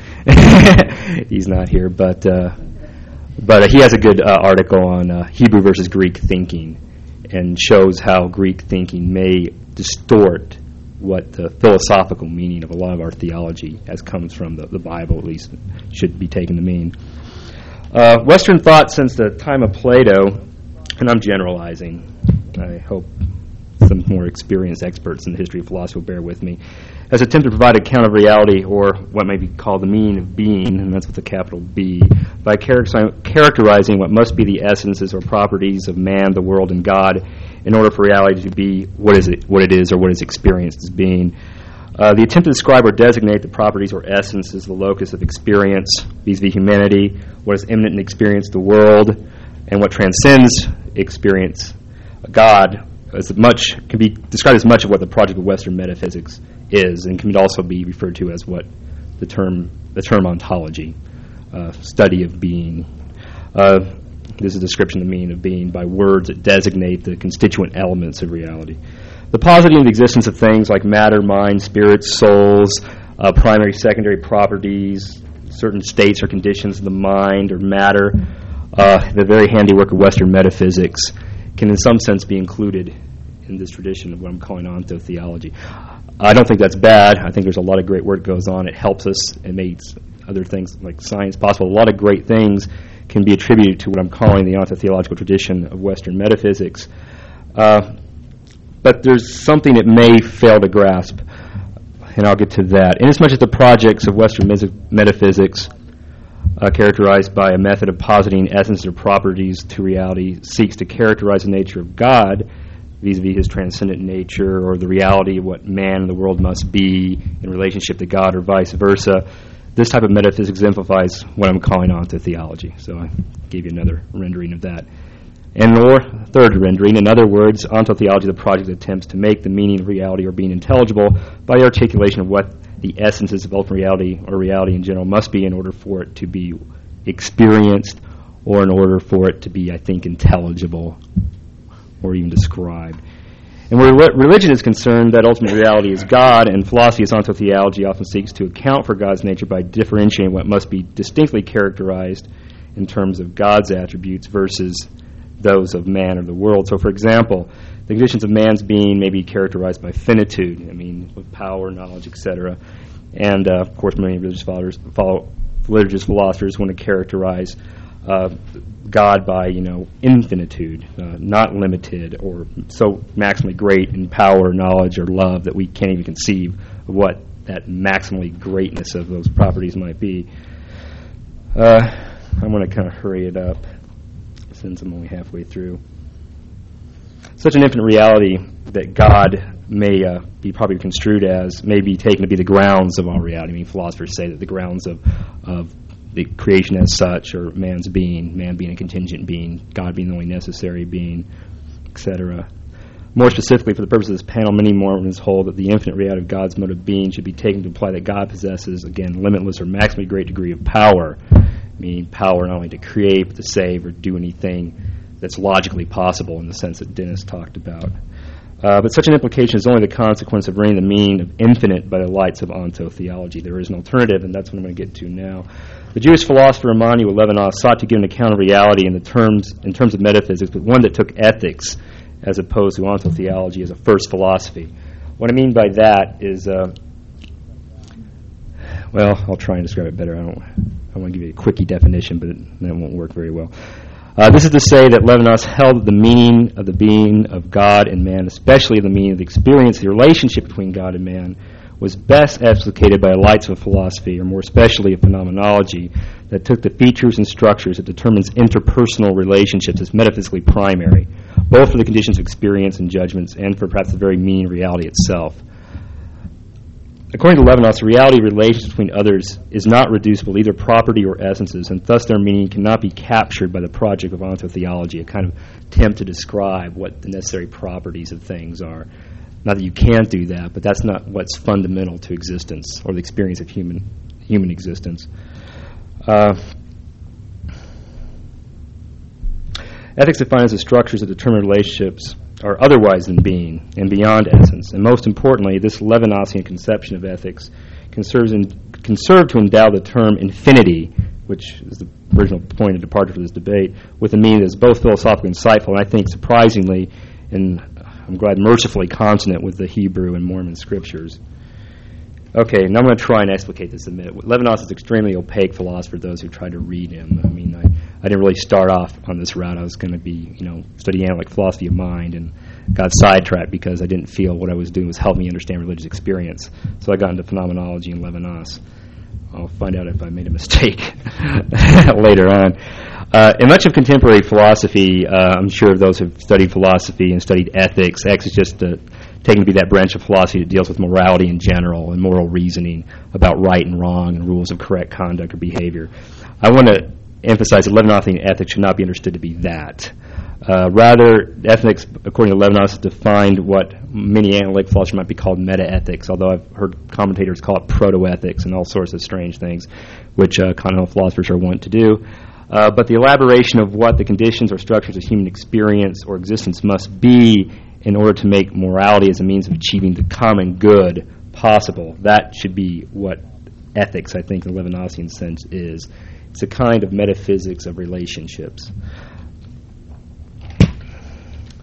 he's not here, but uh, but uh, he has a good uh, article on uh, Hebrew versus Greek thinking, and shows how Greek thinking may distort what the philosophical meaning of a lot of our theology, as comes from the, the Bible at least, should be taken to mean. Uh, Western thought since the time of Plato, and I'm generalizing, I hope some more experienced experts in the history of philosophy will bear with me, has attempted to provide an account of reality, or what may be called the meaning of being, and that's with a capital B, by characterizing what must be the essences or properties of man, the world, and God, in order for reality to be what is it, what it is, or what is experienced as being. Uh, the attempt to describe or designate the properties or essences, the locus of experience, vis-a-vis humanity, what is immanent in experience, the world, and what transcends experience, God, as much can be described as much of what the project of Western metaphysics is, and can also be referred to as what the term the term ontology, uh, study of being. Uh, this is a description of the meaning of being by words that designate the constituent elements of reality. The positing of the existence of things like matter, mind, spirits, souls, uh, primary, secondary properties, certain states or conditions of the mind or matter, uh, the very handiwork of Western metaphysics, can in some sense be included in this tradition of what I'm calling ontotheology. I don't think that's bad. I think there's a lot of great work goes on. It helps us. It makes other things like science possible. A lot of great things can be attributed to what I'm calling the ontotheological tradition of Western metaphysics. Uh, but there's something it may fail to grasp, and I'll get to that. Inasmuch as the projects of Western mes- metaphysics, uh, characterized by a method of positing essence or properties to reality, seeks to characterize the nature of God vis-a-vis his transcendent nature, or the reality of what man and the world must be in relationship to God, or vice versa, this type of metaphysics exemplifies what I'm calling ontotheology. So I gave you another rendering of that. And or third rendering, in other words, ontotheology, the project attempts to make the meaning of reality or being intelligible by the articulation of what the essences of ultimate reality or reality in general must be in order for it to be experienced, or in order for it to be, I think, intelligible or even described. And where religion is concerned, that ultimate reality is God, and philosophy as ontotheology often seeks to account for God's nature by differentiating what must be distinctly characterized in terms of God's attributes versus those of man or the world. So, for example, the conditions of man's being may be characterized by finitude, I mean, with power, knowledge, et cetera. And, uh, of course, many religious philosophers, follow, religious philosophers want to characterize uh, God by, you know, infinitude, uh, not limited, or so maximally great in power, knowledge, or love that we can't even conceive of what that maximally greatness of those properties might be. Uh, I'm going to kind of hurry it up since I'm only halfway through. Such an infinite reality that God may uh, be probably construed as, may be taken to be the grounds of all reality. I mean, philosophers say that the grounds of, of the creation as such, or man's being, man being a contingent being, God being the only necessary being, et cetera. More specifically, for the purpose of this panel, many Mormons hold that the infinite reality of God's mode of being should be taken to imply that God possesses, again, limitless or maximally great degree of power, meaning power not only to create, but to save or do anything that's logically possible in the sense that Dennis talked about. Uh, but such an implication is only the consequence of bringing the meaning of infinite by the lights of ontotheology. There is an alternative, and that's what I'm going to get to now. The Jewish philosopher Emmanuel Levinas sought to give an account of reality in the terms in terms of metaphysics, but one that took ethics as opposed to ontotheology as a first philosophy. What I mean by that is, uh, well, I'll try and describe it better. I don't, I want to give you a quickie definition, but it, that won't work very well. Uh, this is to say that Levinas held that the meaning of the being of God and man, especially the meaning of the experience, the relationship between God and man, was best explicated by the lights of a philosophy, or more especially a phenomenology, that took the features and structures that determines interpersonal relationships as metaphysically primary, both for the conditions of experience and judgments, and for perhaps the very meaning of reality itself. According to Levinas, reality relations between others is not reducible to either property or essences, and thus their meaning cannot be captured by the project of ontotheology, a kind of attempt to describe what the necessary properties of things are. Not that you can't do that, but that's not what's fundamental to existence or the experience of human human existence. Uh, ethics defines the structures that determine relationships are otherwise than being and beyond essence. And most importantly, this Levinasian conception of ethics can serve, in, can serve to endow the term infinity, which is the original point of departure for this debate, with a meaning that is both philosophically insightful and I think surprisingly, and I'm glad mercifully, consonant with the Hebrew and Mormon scriptures. Okay, now I'm going to try and explicate this a minute. Levinas is an extremely opaque philosopher, those who try to read him. I mean, I, I didn't really start off on this route. I was going to be, you know, studying analytic philosophy of mind, and got sidetracked because I didn't feel what I was doing was help me understand religious experience. So I got into phenomenology and Levinas. I'll find out if I made a mistake later on. Uh, in much of contemporary philosophy, uh, I'm sure of those who have studied philosophy and studied ethics, ethics is just uh, taken to be that branch of philosophy that deals with morality in general and moral reasoning about right and wrong and rules of correct conduct or behavior. I want to emphasize that Levinasian ethics should not be understood to be that. Uh, rather, ethics, according to Levinas, is defined what many analytic philosophers might be called meta-ethics, although I've heard commentators call it proto-ethics and all sorts of strange things, which uh, continental philosophers are wont to do. Uh, but the elaboration of what the conditions or structures of human experience or existence must be in order to make morality as a means of achieving the common good possible, that should be what ethics, I think, in the Levinasian sense is. It's a kind of metaphysics of relationships.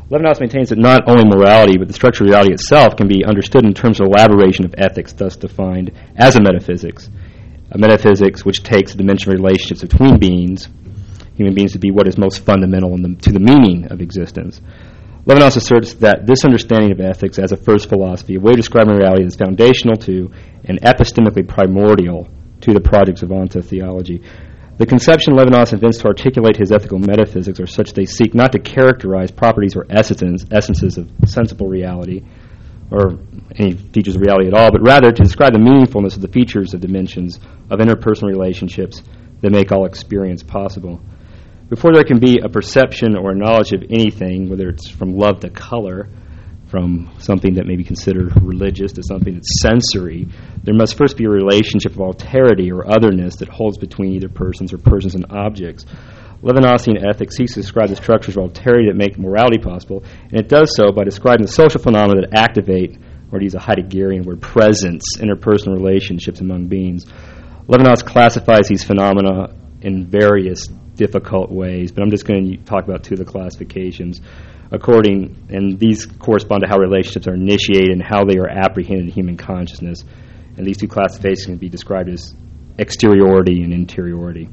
Levinas maintains that not only morality, but the structure of reality itself can be understood in terms of elaboration of ethics, thus defined as a metaphysics. A metaphysics which takes the dimension of relationships between beings, human beings, to be what is most fundamental in the, to the meaning of existence. Levinas asserts that this understanding of ethics as a first philosophy, a way of describing reality, is foundational to and epistemically primordial to the projects of ontotheology. The conception Levinas invents to articulate his ethical metaphysics are such they seek not to characterize properties or essences, essences of sensible reality or any features of reality at all, but rather to describe the meaningfulness of the features of dimensions of interpersonal relationships that make all experience possible. Before there can be a perception or a knowledge of anything, whether it's from love to color, from something that may be considered religious to something that's sensory, there must first be a relationship of alterity or otherness that holds between either persons or persons and objects. Levinasian ethics seeks to describe the structures of alterity that make morality possible, and it does so by describing the social phenomena that activate, or to use a Heideggerian word, presence, interpersonal relationships among beings. Levinas classifies these phenomena in various difficult ways, but I'm just going to talk about two of the classifications. According, and these correspond to how relationships are initiated and how they are apprehended in human consciousness. And these two classifications can be described as exteriority and interiority.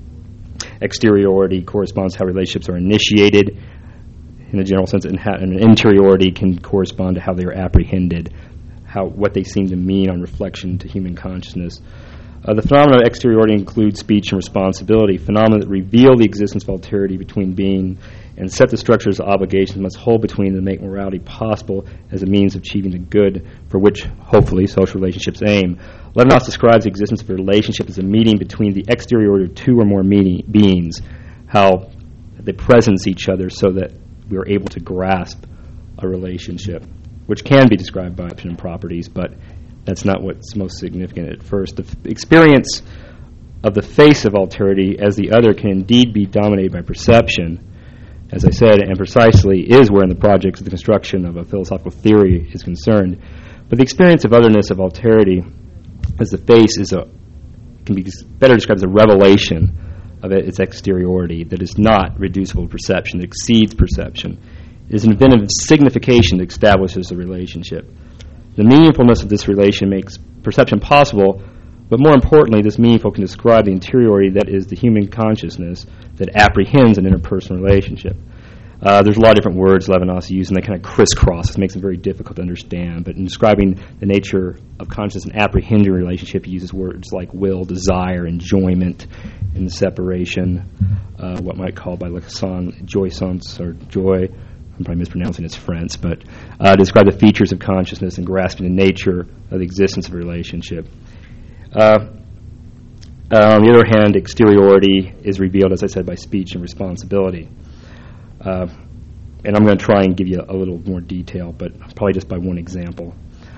Exteriority corresponds to how relationships are initiated in a general sense, and, how, and interiority can correspond to how they are apprehended, how what they seem to mean on reflection to human consciousness. Uh, the phenomena of exteriority include speech and responsibility. Phenomena that reveal the existence of alterity between being and set the structures of obligations must hold between them to make morality possible as a means of achieving the good for which, hopefully, social relationships aim. Levinas describes the existence of a relationship as a meeting between the exteriority of two or more meeting, beings, how they presence each other so that we are able to grasp a relationship, which can be described by option properties, but that's not what's most significant at first. The f- experience of the face of alterity as the other can indeed be dominated by perception, as I said, and precisely is where in the projects of the construction of a philosophical theory is concerned. But the experience of otherness of alterity as the face is a can be better described as a revelation of it, its exteriority that is not reducible to perception, that exceeds perception. It is an event of signification that establishes a relationship. The meaningfulness of this relation makes perception possible, but more importantly, this meaningful can describe the interiority that is the human consciousness that apprehends an interpersonal relationship. Uh, there's a lot of different words Levinas uses, and they kind of crisscross. It makes them very difficult to understand. But in describing the nature of consciousness and apprehending a relationship, he uses words like will, desire, enjoyment, and separation, uh, what might call by Lacan jouissance or joy. I'm probably mispronouncing its French, but uh, describe the features of consciousness and grasping the nature of the existence of a relationship. Uh, uh, on the other hand, exteriority is revealed, as I said, by speech and responsibility. Uh, and I'm going to try and give you a, a little more detail, but probably just by one example.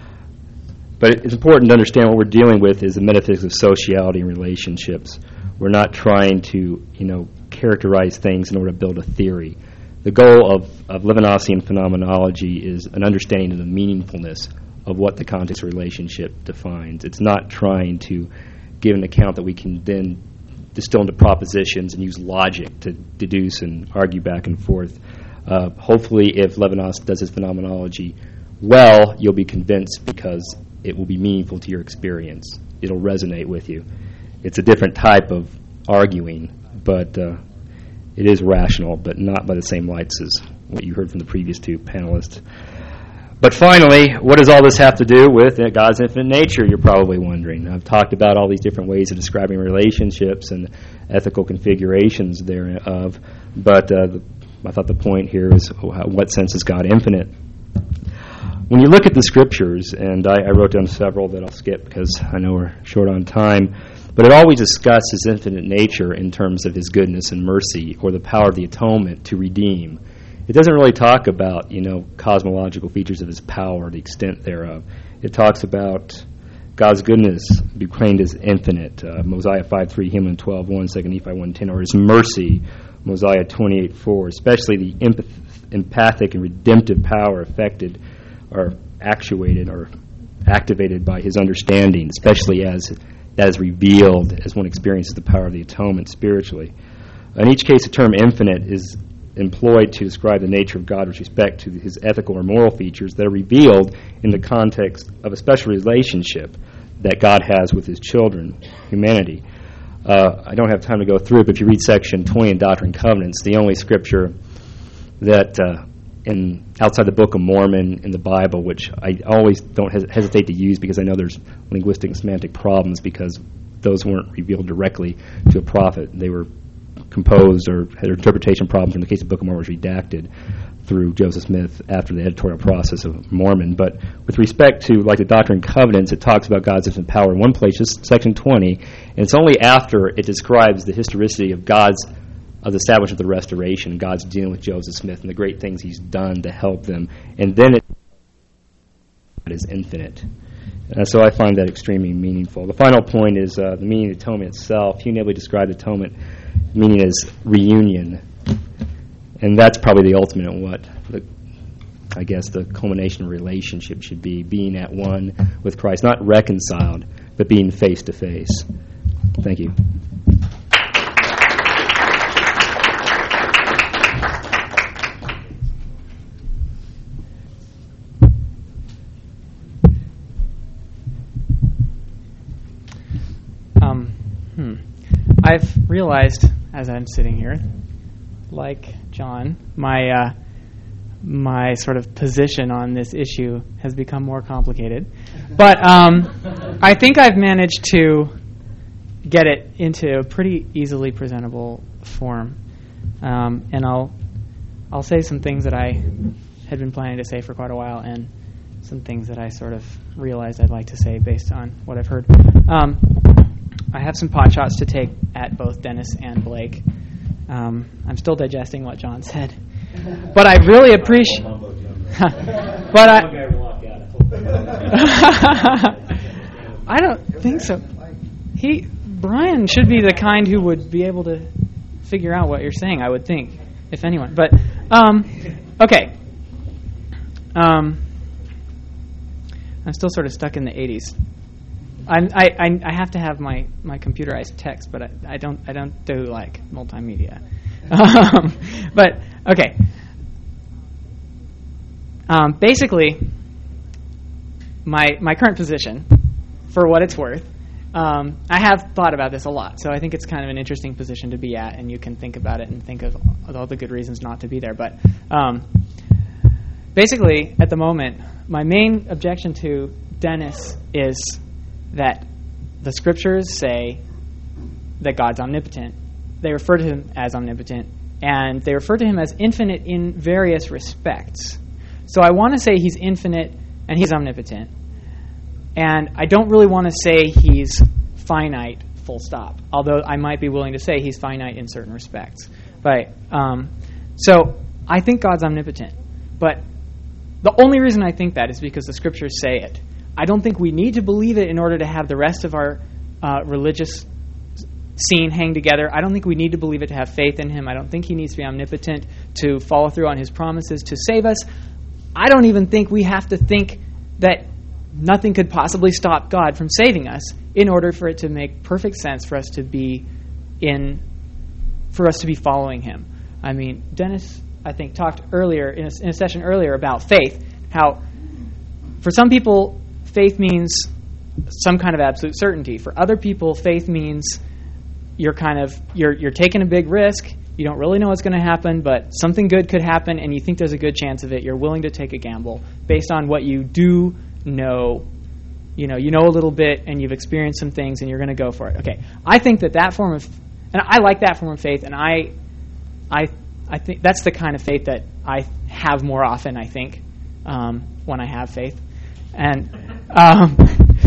But it's important to understand what we're dealing with is the metaphysics of sociality and relationships. We're not trying to, you know, characterize things in order to build a theory. The goal of, of Levinasian phenomenology is an understanding of the meaningfulness of what the context of relationship defines. It's not trying to give an account that we can then distill into propositions and use logic to deduce and argue back and forth. Uh, hopefully, if Levinas does his phenomenology well, you'll be convinced because it will be meaningful to your experience. It'll resonate with you. It's a different type of arguing, but uh, it is rational, but not by the same lights as what you heard from the previous two panelists. But finally, what does all this have to do with God's infinite nature, you're probably wondering. I've talked about all these different ways of describing relationships and ethical configurations thereof, but uh, the, I thought the point here is what sense is God infinite? When you look at the scriptures, and I, I wrote down several that I'll skip because I know we're short on time, but it always discusses his infinite nature in terms of his goodness and mercy or the power of the atonement to redeem. It doesn't really talk about, you know, cosmological features of his power, the extent thereof. It talks about God's goodness proclaimed as infinite, uh, Mosiah five three, Hymn twelve one, Second Nephi one ten, or his mercy, Mosiah twenty-eight four, especially the empath- empathic and redemptive power affected or actuated or activated by his understanding, especially as as revealed as one experiences the power of the atonement spiritually. In each case, the term infinite is employed to describe the nature of God with respect to his ethical or moral features that are revealed in the context of a special relationship that God has with his children, humanity. Uh, I don't have time to go through it, but if you read section twenty in Doctrine and Covenants, the only scripture that uh, in outside the Book of Mormon in the Bible, which I always don't hes- hesitate to use because I know there's linguistic and semantic problems because those weren't revealed directly to a prophet. They were composed or had interpretation problems. In the case of the Book of Mormon, was redacted through Joseph Smith after the editorial process of Mormon. But with respect to like the Doctrine and Covenants, it talks about God's infinite power in one place, just section twenty, and it's only after it describes the historicity of God's of the establishment of the restoration, God's dealing with Joseph Smith and the great things he's done to help them, and then it is infinite. Uh, so I find that extremely meaningful. The final point is uh, the meaning of atonement itself. Hugh Nibley described atonement meaning as reunion, and that's probably the ultimate in what the, I guess the culmination of relationship should be, being at one with Christ, not reconciled, but being face to face. Thank you. Um, hmm. I've realized as I'm sitting here, like John, my uh, my sort of position on this issue has become more complicated. But um, I think I've managed to get it into a pretty easily presentable form, um, and I'll I'll say some things that I had been planning to say for quite a while, and some things that I sort of realized I'd like to say based on what I've heard. Um, I have some pot shots to take at both Dennis and Blake. Um, I'm still digesting what John said, but I really appreciate. But I, I don't think so. He Brian should be the kind who would be able to figure out what you're saying. I would think, if anyone. But um, okay. Um, I'm still sort of stuck in the eighties. I'm, I, I I have to have my, my computerized text, but I, I don't I don't do like multimedia. Um, but okay. Um, basically, my my current position, for what it's worth, um, I have thought about this a lot. So I think it's kind of an interesting position to be at, and you can think about it and think of all the good reasons not to be there. But um, basically, at the moment, my main objection to Dennis is that the scriptures say that God's omnipotent. They refer to him as omnipotent, and they refer to him as infinite in various respects. So I want to say he's infinite and he's omnipotent, and I don't really want to say he's finite, full stop, although I might be willing to say he's finite in certain respects. But um, so I think God's omnipotent, but the only reason I think that is because the scriptures say it. I don't think we need to believe it in order to have the rest of our uh, religious scene hang together. I don't think we need to believe it to have faith in him. I don't think he needs to be omnipotent to follow through on his promises to save us. I don't even think we have to think that nothing could possibly stop God from saving us in order for it to make perfect sense for us to be in, for us to be following him. I mean, Dennis, I think, talked earlier, in a, in a session earlier about faith, how for some people, faith means some kind of absolute certainty. For other people, faith means you're kind of you're you're taking a big risk. You don't really know what's going to happen, but something good could happen, and you think there's a good chance of it. You're willing to take a gamble based on what you do know. You know, you know a little bit, and you've experienced some things, and you're going to go for it. Okay, I think that that form of, and I like that form of faith, and I, I, I think that's the kind of faith that I have more often. I think um, when I have faith. And um,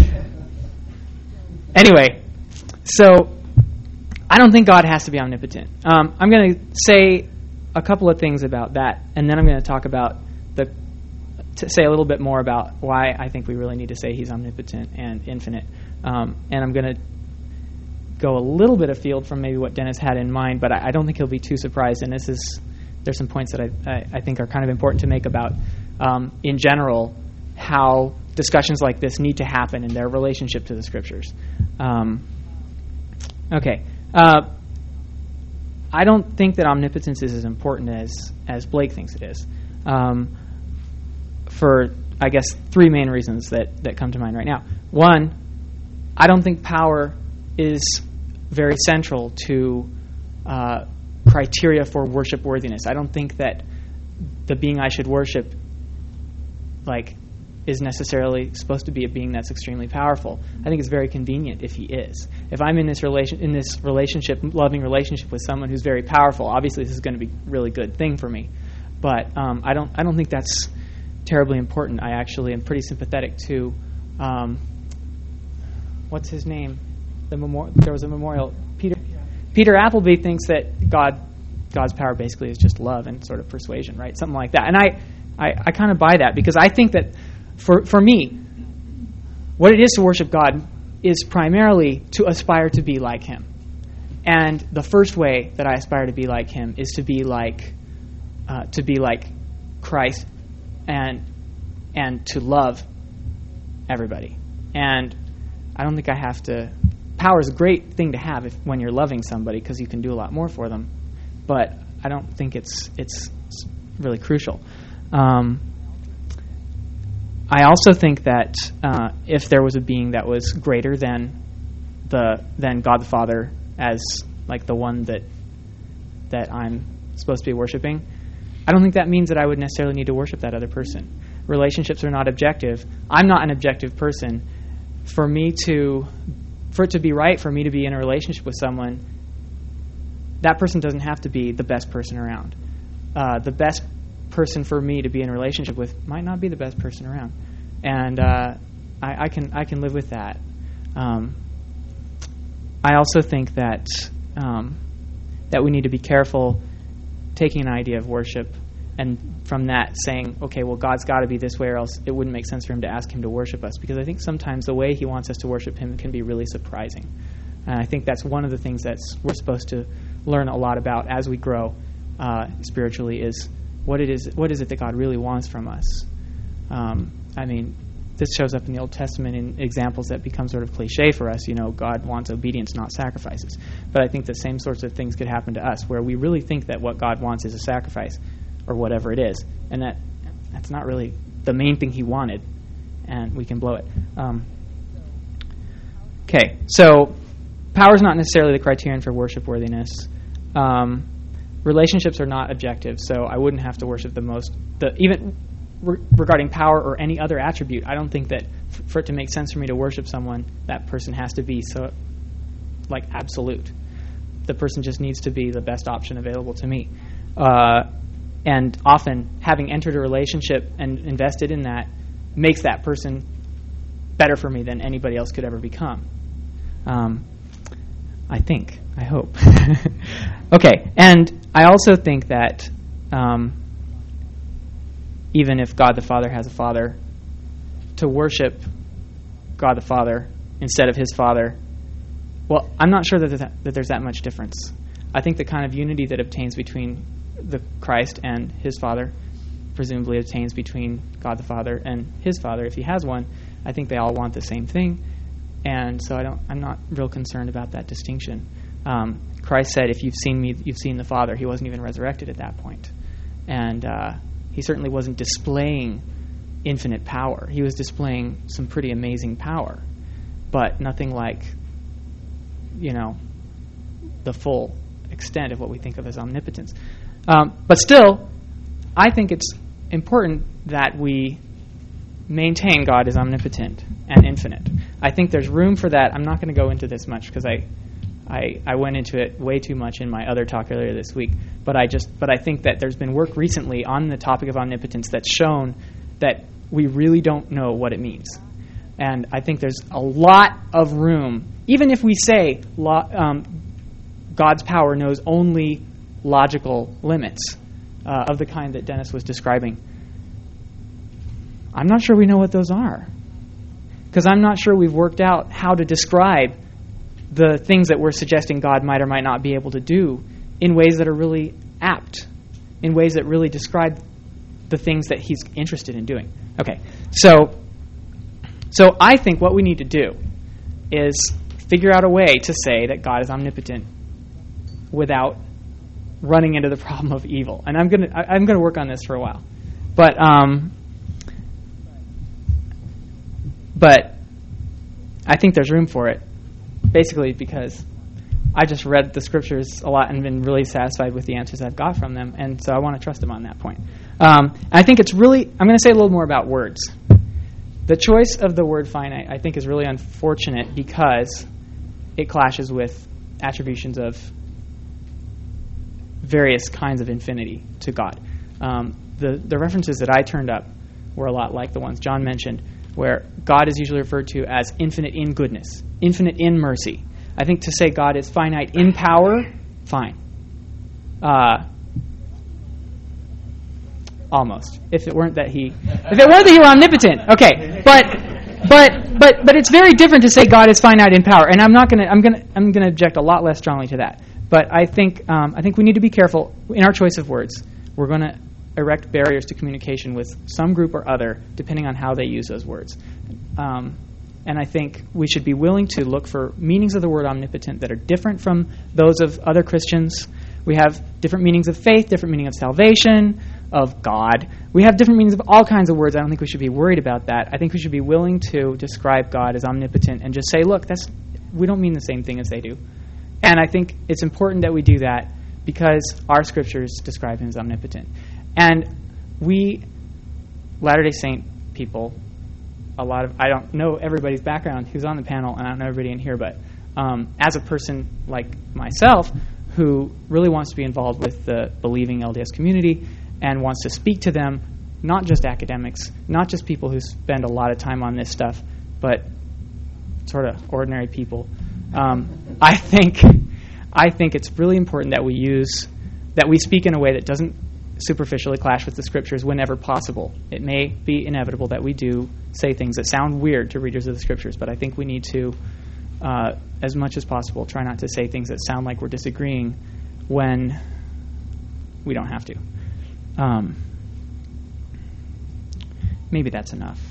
anyway, so I don't think God has to be omnipotent. Um, I'm going to say a couple of things about that, and then I'm going to talk about the to say a little bit more about why I think we really need to say he's omnipotent and infinite. Um, and I'm going to go a little bit afield from maybe what Dennis had in mind, but I, I don't think he'll be too surprised. And this is there's some points that I, I, I think are kind of important to make about, um, in general, how discussions like this need to happen in their relationship to the scriptures. Um, okay. Uh, I don't think that omnipotence is as important as, as Blake thinks it is. Um, for, I guess, three main reasons that, that come to mind right now. One, I don't think power is very central to uh, criteria for worship worthiness. I don't think that the being I should worship, like, is necessarily supposed to be a being that's extremely powerful. I think it's very convenient if he is. If I'm in this relation, in this relationship, loving relationship with someone who's very powerful, obviously this is going to be a really good thing for me. But um, I don't, I don't think that's terribly important. I actually am pretty sympathetic to, um, what's his name? The memorial. There was a memorial. Peter. Peter Appleby thinks that God, God's power basically is just love and sort of persuasion, right? Something like that. And I, I, I kind of buy that because I think that. For for me, what it is to worship God is primarily to aspire to be like Him. And the first way that I aspire to be like Him is to be like uh, to be like Christ and and to love everybody. And I don't think I have to. Power is a great thing to have if, when you're loving somebody because you can do a lot more for them. But I don't think it's it's really crucial. Um, I also think that uh, if there was a being that was greater than the than God the Father as like the one that that I'm supposed to be worshiping, I don't think that means that I would necessarily need to worship that other person. Relationships are not objective. I'm not an objective person. For me to for it to be right for me to be in a relationship with someone, that person doesn't have to be the best person around. Uh, the best person for me to be in a relationship with might not be the best person around, and uh, I, I can I can live with that. Um, I also think that um, that we need to be careful taking an idea of worship and from that saying, okay, well, God's got to be this way, or else it wouldn't make sense for Him to ask Him to worship us. Because I think sometimes the way He wants us to worship Him can be really surprising, and I think that's one of the things that's we're supposed to learn a lot about as we grow uh, spiritually is. What it is, what is it that God really wants from us? Um, I mean, this shows up in the Old Testament in examples that become sort of cliche for us. You know, God wants obedience, not sacrifices. But I think the same sorts of things could happen to us, where we really think that what God wants is a sacrifice, or whatever it is, and that that's not really the main thing He wanted, and we can blow it. Um, okay, so power is not necessarily the criterion for worship worthiness. Um, Relationships are not objective, so I wouldn't have to worship the most. The even re- regarding power or any other attribute, I don't think that f- for it to make sense for me to worship someone, that person has to be so like absolute. The person just needs to be the best option available to me. Uh, and often, having entered a relationship and invested in that makes that person better for me than anybody else could ever become. Um, I think. I hope. Okay, and I also think that um, even if God the Father has a Father, to worship God the Father instead of His Father, well, I'm not sure that, that, that there's that much difference. I think the kind of unity that obtains between the Christ and His Father presumably obtains between God the Father and His Father, if He has one. I think they all want the same thing, and so I don't. I'm not real concerned about that distinction. Um, Christ said, if you've seen me, you've seen the Father. He wasn't even resurrected at that point. And uh, He certainly wasn't displaying infinite power. He was displaying some pretty amazing power, but nothing like, you know, the full extent of what we think of as omnipotence. Um, but still, I think it's important that we maintain God as omnipotent and infinite. I think there's room for that. I'm not going to go into this much because I I, I went into it way too much in my other talk earlier this week, but I just but I think that there's been work recently on the topic of omnipotence that's shown that we really don't know what it means. And I think there's a lot of room, even if we say lo- um, God's power knows only logical limits uh, of the kind that Dennis was describing. I'm not sure we know what those are, because I'm not sure we've worked out how to describe the things that we're suggesting God might or might not be able to do in ways that are really apt, in ways that really describe the things that He's interested in doing. Okay, so so I think what we need to do is figure out a way to say that God is omnipotent without running into the problem of evil. And I'm gonna I, I'm gonna work on this for a while, but um, but I think there's room for it, basically because I just read the scriptures a lot and been really satisfied with the answers I've got from them, and so I want to trust them on that point. Um, I think it's really, I'm going to say a little more about words. The choice of the word finite, I think, is really unfortunate because it clashes with attributions of various kinds of infinity to God. Um, the, the references that I turned up were a lot like the ones John mentioned, where God is usually referred to as infinite in goodness, infinite in mercy. I think to say God is finite in power, fine. Uh, almost. If it weren't that he, if it weren't that he were omnipotent, okay. But, but, but, but it's very different to say God is finite in power. And I'm not gonna, I'm gonna, I'm gonna object a lot less strongly to that. But I think, um, I think we need to be careful in our choice of words. We're going to erect barriers to communication with some group or other, depending on how they use those words. Um, And I think we should be willing to look for meanings of the word omnipotent that are different from those of other Christians. We have different meanings of faith, different meaning of salvation, of God. We have different meanings of all kinds of words. I don't think we should be worried about that. I think we should be willing to describe God as omnipotent and just say, look, that's we don't mean the same thing as they do. And I think it's important that we do that because our scriptures describe him as omnipotent. And we, Latter-day Saint people, a lot of, I don't know everybody's background who's on the panel, and I don't know everybody in here, but um, as a person like myself who really wants to be involved with the believing L D S community and wants to speak to them, not just academics, not just people who spend a lot of time on this stuff, but sort of ordinary people, um, I think I think it's really important that we use, that we speak in a way that doesn't superficially clash with the scriptures whenever possible. It may be inevitable that we do say things that sound weird to readers of the scriptures, but I think we need to, uh, as much as possible, try not to say things that sound like we're disagreeing when we don't have to. Um, maybe that's enough.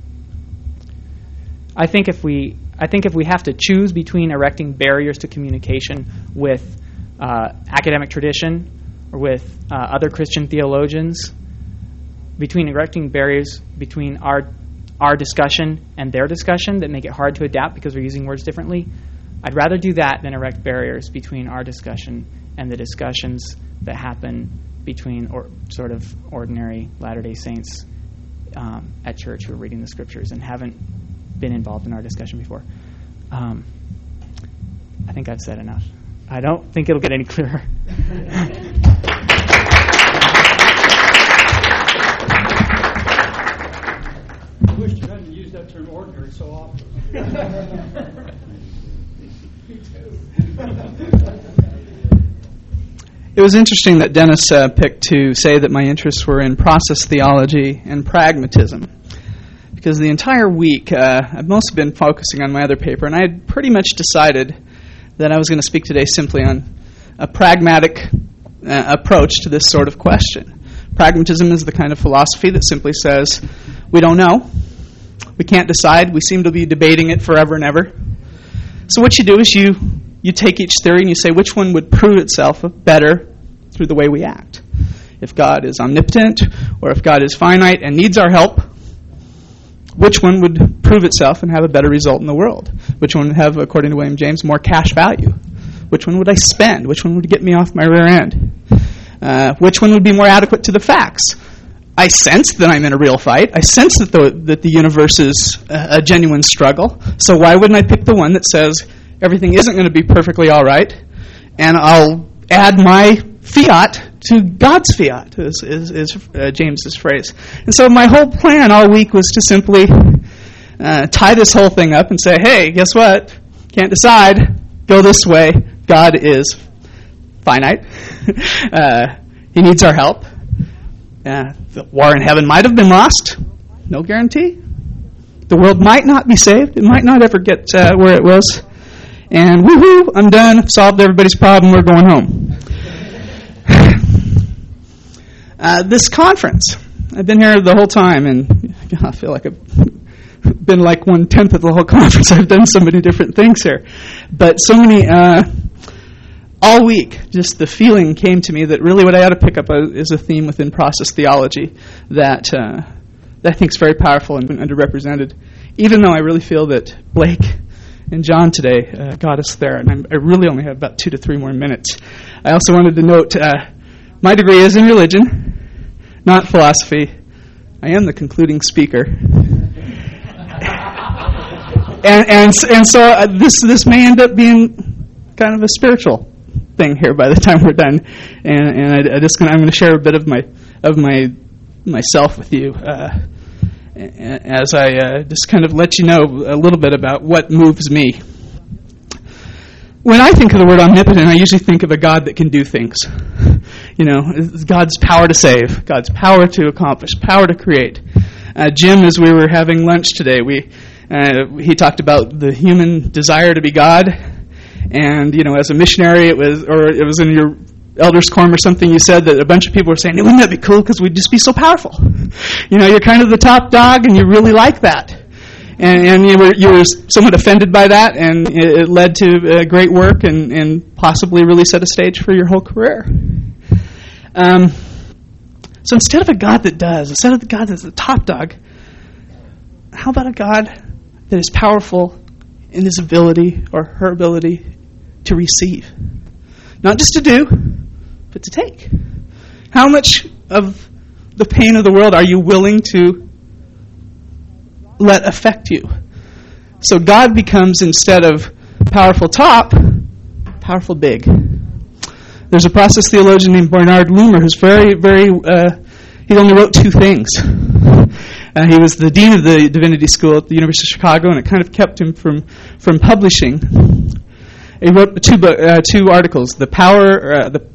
I think if we, I think if we have to choose between erecting barriers to communication with uh, academic tradition or with uh, other Christian theologians, between erecting barriers between our our discussion and their discussion that make it hard to adapt because we're using words differently, I'd rather do that than erect barriers between our discussion and the discussions that happen between or sort of ordinary Latter-day Saints um, at church who are reading the scriptures and haven't been involved in our discussion before. Um, I think I've said enough. I don't think it'll get any clearer. I wish you hadn't used that term ordinary so often. Me too. It was interesting that Dennis uh, picked to say that my interests were in process theology and pragmatism, because the entire week uh, I've mostly been focusing on my other paper, and I had pretty much decided that I was going to speak today simply on a pragmatic uh, approach to this sort of question. Pragmatism is the kind of philosophy that simply says, we don't know, we can't decide, we seem to be debating it forever and ever. So what you do is you you take each theory and you say which one would prove itself better through the way we act. If God is omnipotent, or if God is finite and needs our help, which one would prove itself and have a better result in the world? Which one would have, according to William James, more cash value? Which one would I spend? Which one would get me off my rear end? Uh, which one would be more adequate to the facts? I sense that I'm in a real fight. I sense that the that the universe is a, a genuine struggle. So why wouldn't I pick the one that says everything isn't going to be perfectly all right, and I'll add my fiat to God's fiat, is, is, is uh, James's phrase. And so my whole plan all week was to simply uh, tie this whole thing up and say, hey, guess what? Can't decide. Go this way. God is finite. uh, he needs our help. Uh, the war in heaven might have been lost. No guarantee. The world might not be saved. It might not ever get uh, where it was. And woohoo, I'm done. I've solved everybody's problem. We're going home. Uh, this conference, I've been here the whole time, and I feel like I've been like one-tenth of the whole conference. I've done so many different things here. But so many uh, all week, just the feeling came to me that really what I ought to pick up is a theme within process theology that, uh, that I think is very powerful and underrepresented, even though I really feel that Blake and John today uh, got us there, and I'm, I really only have about two to three more minutes. I also wanted to note uh, my degree is in religion, not philosophy. I am the concluding speaker. and, and, and so uh, this, this may end up being kind of a spiritual thing here by the time we're done, and and I, I just gonna, I'm going to share a bit of my of my myself with you uh, as I uh, just kind of let you know a little bit about what moves me. When I think of the word omnipotent, I usually think of a God that can do things. You know, it's God's power to save, God's power to accomplish, power to create. Uh, Jim, as we were having lunch today, we uh, he talked about the human desire to be God. And, you know, as a missionary, it was, or it was in your elders' quorum or something, you said that a bunch of people were saying, hey, wouldn't that be cool because we'd just be so powerful? You know, you're kind of the top dog and you really like that. And, and you were you were somewhat offended by that, and it, it led to uh, great work and, and possibly really set a stage for your whole career. Um, so instead of a God that does, instead of a God that's the top dog, how about a God that is powerful in his ability or her ability to receive? Not just to do, but to take. How much of the pain of the world are you willing to let affect you? So God becomes, instead of powerful top, powerful big. There's a process theologian named Bernard Loomer who's very, very, uh, he only wrote two things. Uh, he was the dean of the Divinity School at the University of Chicago, and it kind of kept him from, from publishing. He wrote two uh, two articles, The Power, uh, the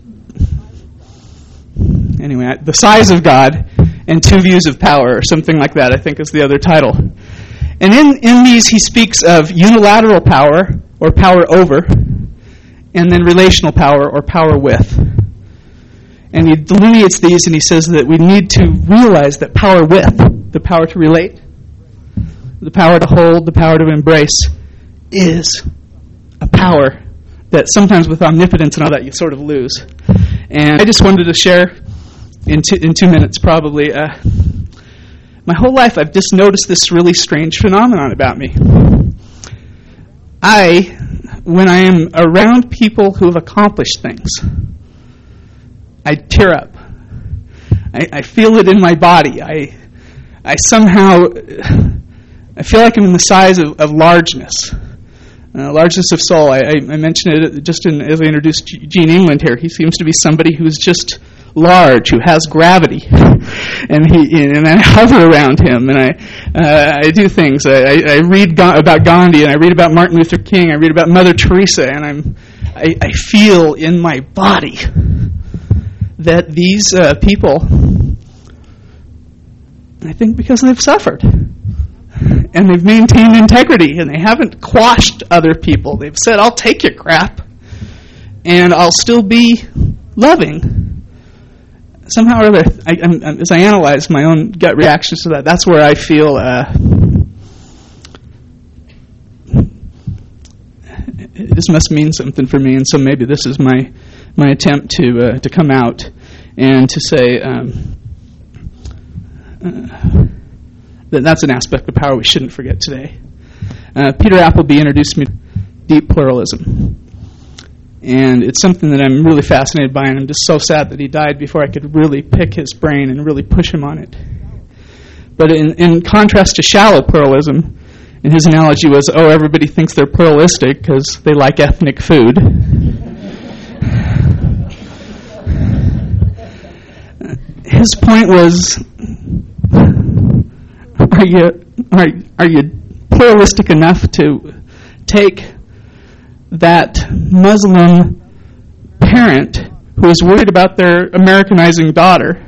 anyway, The Size of God, and Two Views of Power, or something like that, I think is the other title. And in, in these he speaks of unilateral power, or power over, and then relational power, or power with. And he delineates these, and he says that we need to realize that power with, the power to relate, the power to hold, the power to embrace, is a power that sometimes with omnipotence and all that you sort of lose. And I just wanted to share in two, in two minutes probably, uh, my whole life I've just noticed this really strange phenomenon about me. I, when I am around people who have accomplished things, I tear up. I, I feel it in my body. I I somehow, I feel like I'm in the size of, of largeness. Uh, largeness of soul. I, I, I mentioned it just in, as I introduced G- Gene England here. He seems to be somebody who's just large, who has gravity, and he and I hover around him, and I uh, I do things. I, I, I read Ga- about Gandhi, and I read about Martin Luther King. I read about Mother Teresa, and I'm I, I feel in my body that these uh, people, I think because they've suffered, and they've maintained integrity, and they haven't quashed other people. They've said, I'll take your crap, and I'll still be loving. Somehow or other, I, I, as I analyze my own gut reactions to that, that's where I feel uh, this must mean something for me, and so maybe this is my my attempt to uh, to come out and to say um, uh, that that's an aspect of power we shouldn't forget today. Uh, Peter Appleby introduced me to deep pluralism, and it's something that I'm really fascinated by, and I'm just so sad that he died before I could really pick his brain and really push him on it. But in, in contrast to shallow pluralism, and his analogy was, oh, everybody thinks they're pluralistic because they like ethnic food. His point was, are you are, are you pluralistic enough to take that Muslim parent who is worried about their Americanizing daughter?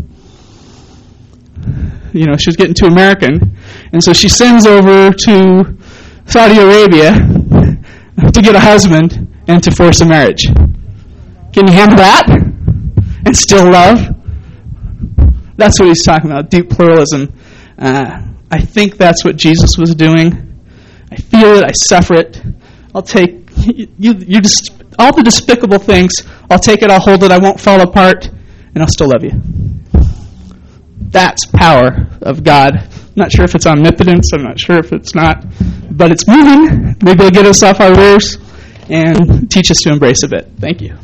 You know, she's getting too American, and so she sends over to Saudi Arabia to get a husband and to force a marriage. Can you handle that and still love? That's what he's talking about, deep pluralism. Uh, I think that's what Jesus was doing. I feel it. I suffer it. I'll take you. You just all the despicable things, I'll take it, I'll hold it, I won't fall apart, and I'll still love you. That's power of God. I'm not sure if it's omnipotence, I'm not sure if it's not, but it's moving. Maybe it'll get us off our rears and teach us to embrace a bit. Thank you.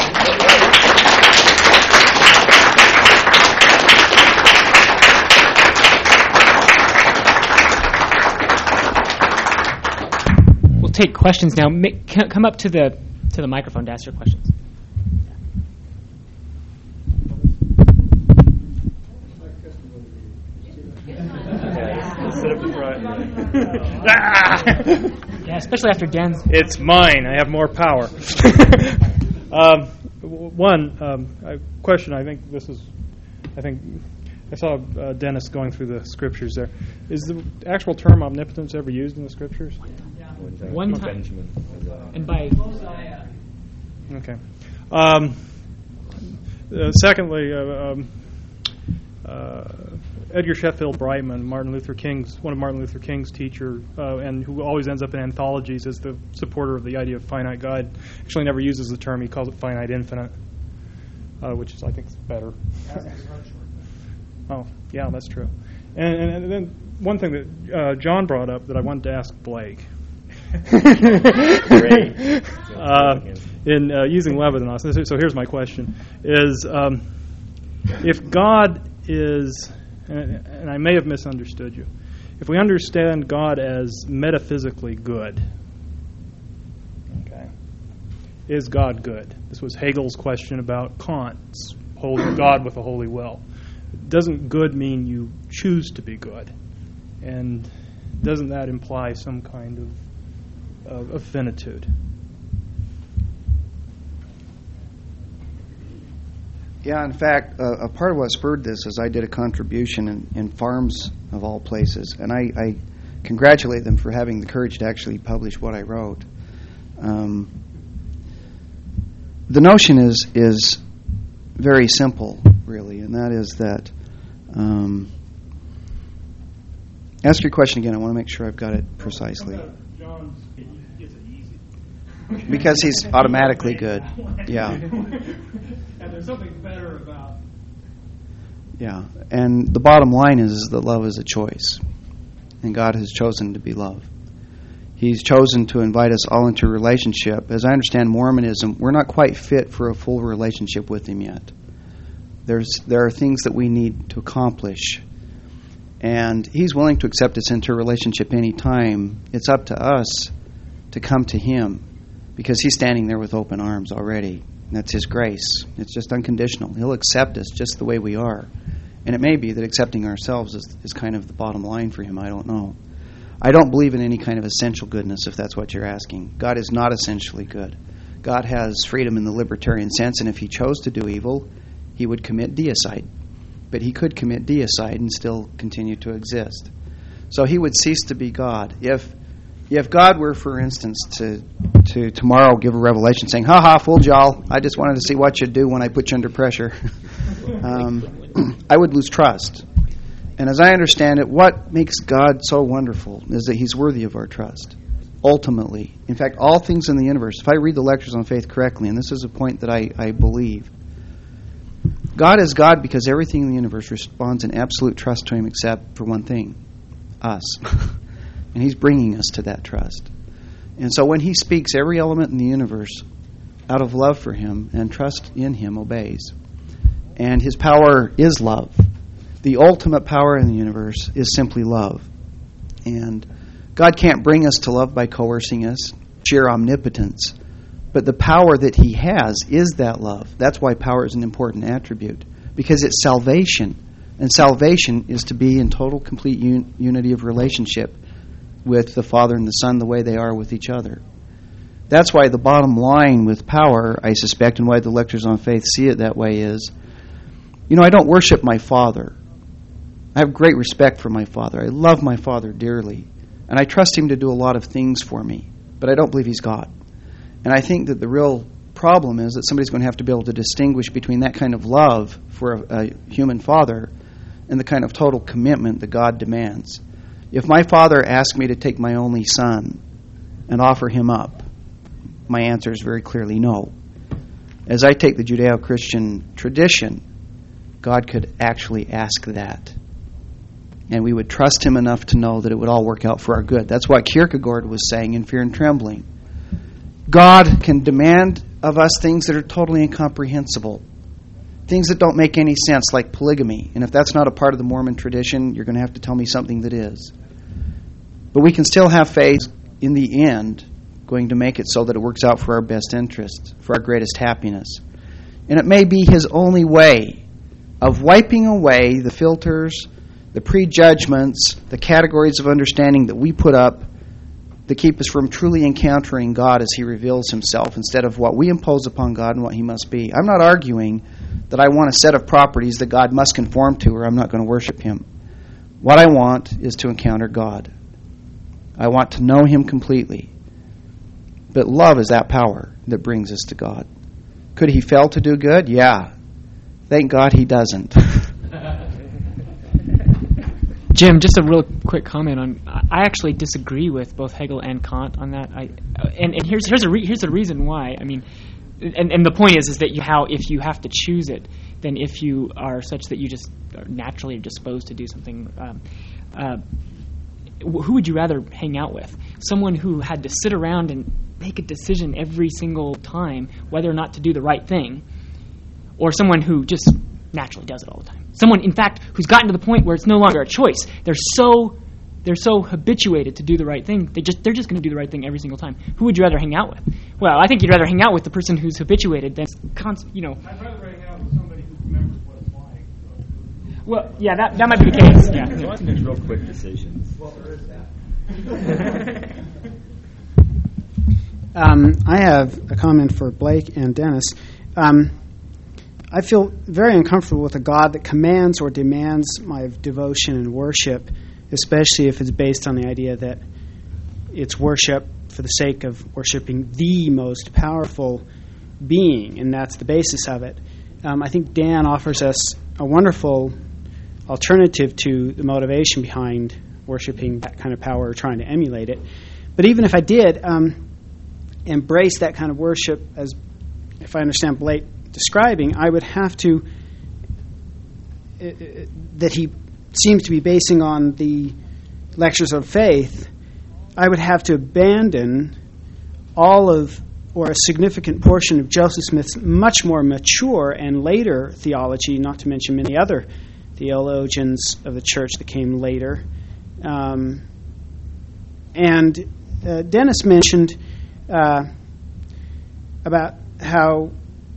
We'll take questions now. Make, come up to the to the microphone to ask your questions. Yeah, especially after Dan's. It's mine. I have more power. um, w- one um, a question. I think this is. I think I saw uh, Dennis going through the scriptures. There is the actual term omnipotence ever used in the scriptures? One time. And by. Okay. Um, uh, secondly, uh, um, uh, Edgar Sheffield Brightman, Martin Luther King's one of Martin Luther King's teacher, uh, and who always ends up in anthologies as the supporter of the idea of finite God, actually never uses the term. He calls it finite infinite, uh, which is I think is better. Oh, yeah, that's true. And, and, and then one thing that uh, John brought up that I wanted to ask Blake. Great. uh, in uh, using Levinas. So, so here's my question: Is um, if God is, and, and I may have misunderstood you, if we understand God as metaphysically good, okay, is God good? This was Hegel's question about Kant's holy God with a holy will. Doesn't good mean you choose to be good? And doesn't that imply some kind of Of, of finitude? Yeah, in fact, uh, a part of what spurred this is I did a contribution in, in Farms, of all places, and I, I congratulate them for having the courage to actually publish what I wrote. Um, the notion is is very simple, really, and that is that. Um, ask your question again. I want to make sure I've got it precisely. Because he's automatically good. Yeah. And there's something better about. Yeah. And the bottom line is, is that love is a choice. And God has chosen to be love. He's chosen to invite us all into a relationship. As I understand Mormonism, we're not quite fit for a full relationship with Him yet. There's there are things that we need to accomplish. And He's willing to accept us into a relationship any time. It's up to us to come to Him. Because He's standing there with open arms already. That's His grace. It's just unconditional. He'll accept us just the way we are. And it may be that accepting ourselves is, is kind of the bottom line for Him. I don't know. I don't believe in any kind of essential goodness, if that's what you're asking. God is not essentially good. God has freedom in the libertarian sense, and if He chose to do evil, He would commit deicide. But He could commit deicide and still continue to exist. So He would cease to be God. If If God were, for instance, to to tomorrow give a revelation saying, "Ha ha, fooled y'all, I just wanted to see what you'd do when I put you under pressure," um, I would lose trust. And as I understand it, what makes God so wonderful is that He's worthy of our trust, ultimately. In fact, all things in the universe, if I read the lectures on faith correctly, and this is a point that I, I believe, God is God because everything in the universe responds in absolute trust to Him except for one thing, us. And He's bringing us to that trust. And so when He speaks, every element in the universe, out of love for Him and trust in Him, obeys. And His power is love. The ultimate power in the universe is simply love. And God can't bring us to love by coercing us, sheer omnipotence. But the power that He has is that love. That's why power is an important attribute. Because it's salvation. And salvation is to be in total, complete un- unity of relationship with the Father and the Son the way they are with each other. That's why the bottom line with power, I suspect, and why the lectures on faith see it that way is, you know, I don't worship my Father. I have great respect for my Father. I love my Father dearly. And I trust Him to do a lot of things for me. But I don't believe He's God. And I think that the real problem is that somebody's going to have to be able to distinguish between that kind of love for a, a human father and the kind of total commitment that God demands. If my Father asked me to take my only son and offer him up, my answer is very clearly no. As I take the Judeo-Christian tradition, God could actually ask that. And we would trust him enough to know that it would all work out for our good. That's what Kierkegaard was saying in Fear and Trembling. God can demand of us things that are totally incomprehensible. Things that don't make any sense, like polygamy. And if that's not a part of the Mormon tradition, you're going to have to tell me something that is. But we can still have faith in the end going to make it so that it works out for our best interest, for our greatest happiness. And it may be his only way of wiping away the filters, the prejudgments, the categories of understanding that we put up that keep us from truly encountering God as he reveals himself instead of what we impose upon God and what he must be. I'm not arguing that I want a set of properties that God must conform to or I'm not going to worship him. What I want is to encounter God. I want to know him completely. But love is that power that brings us to God. Could he fail to do good? Yeah. Thank God he doesn't. Jim, just a real quick comment on. I actually disagree with both Hegel and Kant on that. I and, and here's here's a re, here's the reason why. I mean, and and the point is is that you how if you have to choose it, then if you are such that you just are naturally disposed to do something, um, uh, who would you rather hang out with? Someone who had to sit around and make a decision every single time whether or not to do the right thing, or someone who just naturally does it all the time? Someone, in fact, who's gotten to the point where it's no longer a choice. They're so they're so habituated to do the right thing. They just they're just going to do the right thing every single time. Who would you rather hang out with? Well, I think you'd rather hang out with the person who's habituated than constant. You know. I'd rather hang out with somebody who remembers what it's like. So. Well, yeah, that that might be the case. Yeah. So I think there's real quick decisions. Well, there is that. um, I have a comment for Blake and Dennis. Um, I feel very uncomfortable with a God that commands or demands my devotion and worship, especially if it's based on the idea that it's worship for the sake of worshiping the most powerful being, and that's the basis of it. Um, I think Dan offers us a wonderful alternative to the motivation behind worshiping that kind of power or trying to emulate it. But even if I did um, embrace that kind of worship, as if I understand Blake describing, I would have to, uh, that he seems to be basing on the lectures of faith, I would have to abandon all of, or a significant portion of Joseph Smith's much more mature and later theology, not to mention many other theologians of the church that came later. Um, and uh, Dennis mentioned uh, about how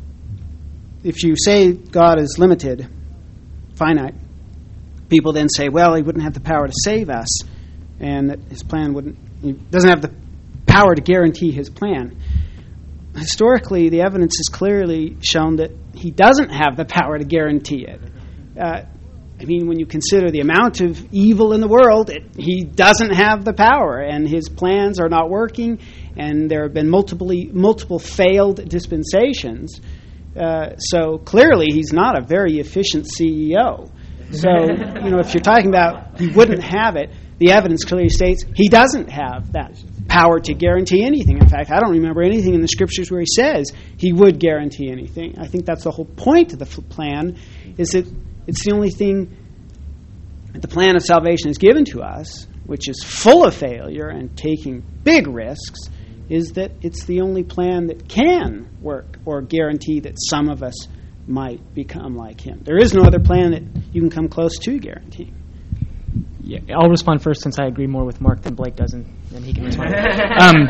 if you say God is limited, finite, people then say, well, he wouldn't have the power to save us, and that his plan wouldn't, he doesn't have the power to guarantee his plan. Historically, the evidence has clearly shown that he doesn't have the power to guarantee it. Uh, I mean, when you consider the amount of evil in the world, it, he doesn't have the power, and his plans are not working, and there have been multiple, multiple failed dispensations. Uh, so clearly, he's not a very efficient C E O. So, you know, if you're talking about he wouldn't have it, the evidence clearly states he doesn't have that power to guarantee anything. In fact, I don't remember anything in the scriptures where he says he would guarantee anything. I think that's the whole point of the f- plan, is that it's the only thing that the plan of salvation is given to us, which is full of failure and taking big risks, is that it's the only plan that can work or guarantee that some of us might become like him. There is no other plan that you can come close to guaranteeing. Yeah, I'll respond first since I agree more with Mark than Blake does, and then he can respond. um,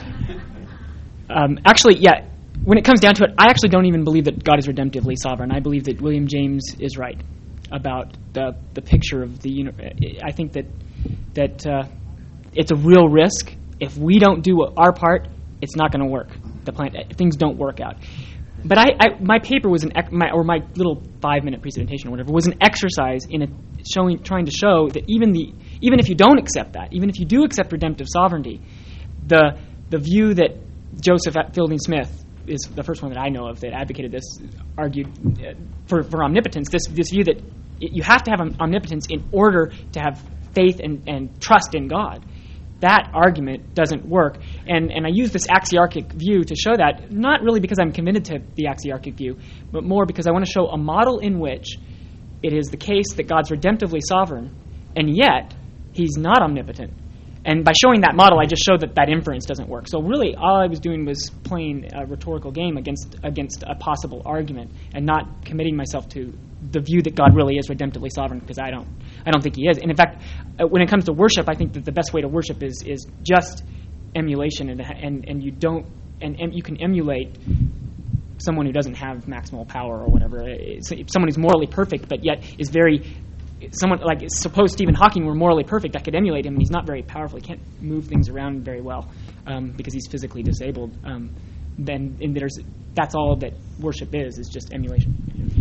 um, actually, yeah, when it comes down to it, I actually don't even believe that God is redemptively sovereign. I believe that William James is right about the the picture of the universe. I think that that uh, it's a real risk. If we don't do our part, it's not going to work. The plan, things don't work out. But I, I my paper was an my or my little five minute presentation or whatever was an exercise in a showing trying to show that even the even if you don't accept that, even if you do accept redemptive sovereignty, the the view that Joseph Fielding Smith is the first one that I know of that advocated this, argued for, for omnipotence. This this view that it, you have to have omnipotence in order to have faith and, and trust in God. that argument doesn't work. And and I use this axiarchic view to show that, not really because I'm committed to the axiarchic view, but more because I want to show a model in which it is the case that God's redemptively sovereign, and yet he's not omnipotent. And by showing that model, I just showed that that inference doesn't work. So really, all I was doing was playing a rhetorical game against against a possible argument, and not committing myself to the view that God really is redemptively sovereign, because I don't I don't think he is. And in fact, uh, when it comes to worship, I think that the best way to worship is is just emulation, and and, and you don't and, and you can emulate someone who doesn't have maximal power or whatever. It's someone who's morally perfect, but yet is very someone like suppose Stephen Hawking were morally perfect. I could emulate him, and he's not very powerful. He can't move things around very well um, because he's physically disabled. Um, then and there's that's all that worship is is just emulation.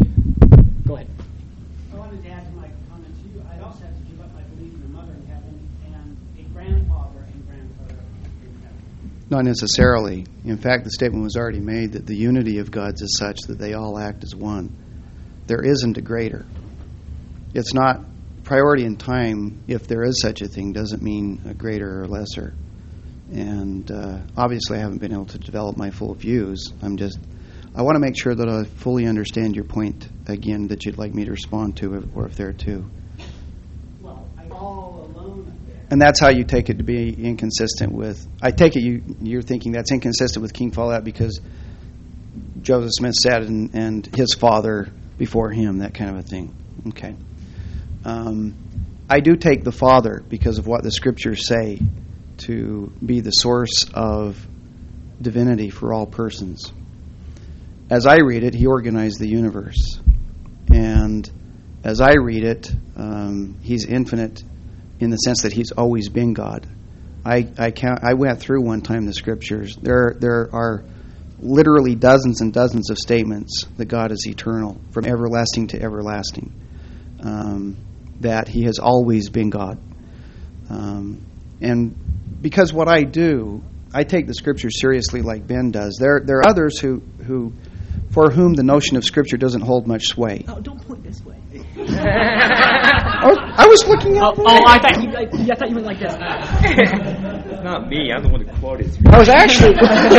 Go ahead. I wanted to add to my comment to you. I'd also have to give up my belief in a mother in heaven and a grandfather and grandfather in heaven. Not necessarily. In fact, the statement was already made that the unity of gods is such that they all act as one. There isn't a greater. It's not priority in time. If there is such a thing, doesn't mean a greater or lesser. And uh, obviously, I haven't been able to develop my full views. I'm just, I want to make sure that I fully understand your point again that you'd like me to respond to, or if there are two. Well, I'm all alone up there. And that's how you take it to be inconsistent with. I take it you you're thinking that's inconsistent with King Follett because Joseph Smith said and, and his father before him, that kind of a thing. Okay. Um, I do take the Father, because of what the Scriptures say, to be the source of divinity for all persons. As I read it, he organized the universe. And as I read it, um, he's infinite in the sense that he's always been God. I I, count, I went through one time the Scriptures. There, there are literally dozens and dozens of statements that God is eternal, from everlasting to everlasting. Um, that he has always been God. Um, and because what I do, I take the Scripture seriously like Ben does. There there are others who, who for whom the notion of Scripture doesn't hold much sway. Oh, don't point this way. oh, I was looking at Oh, oh I thought you, I, I thought you went like this. Not me. I'm the one who quoted. I was actually...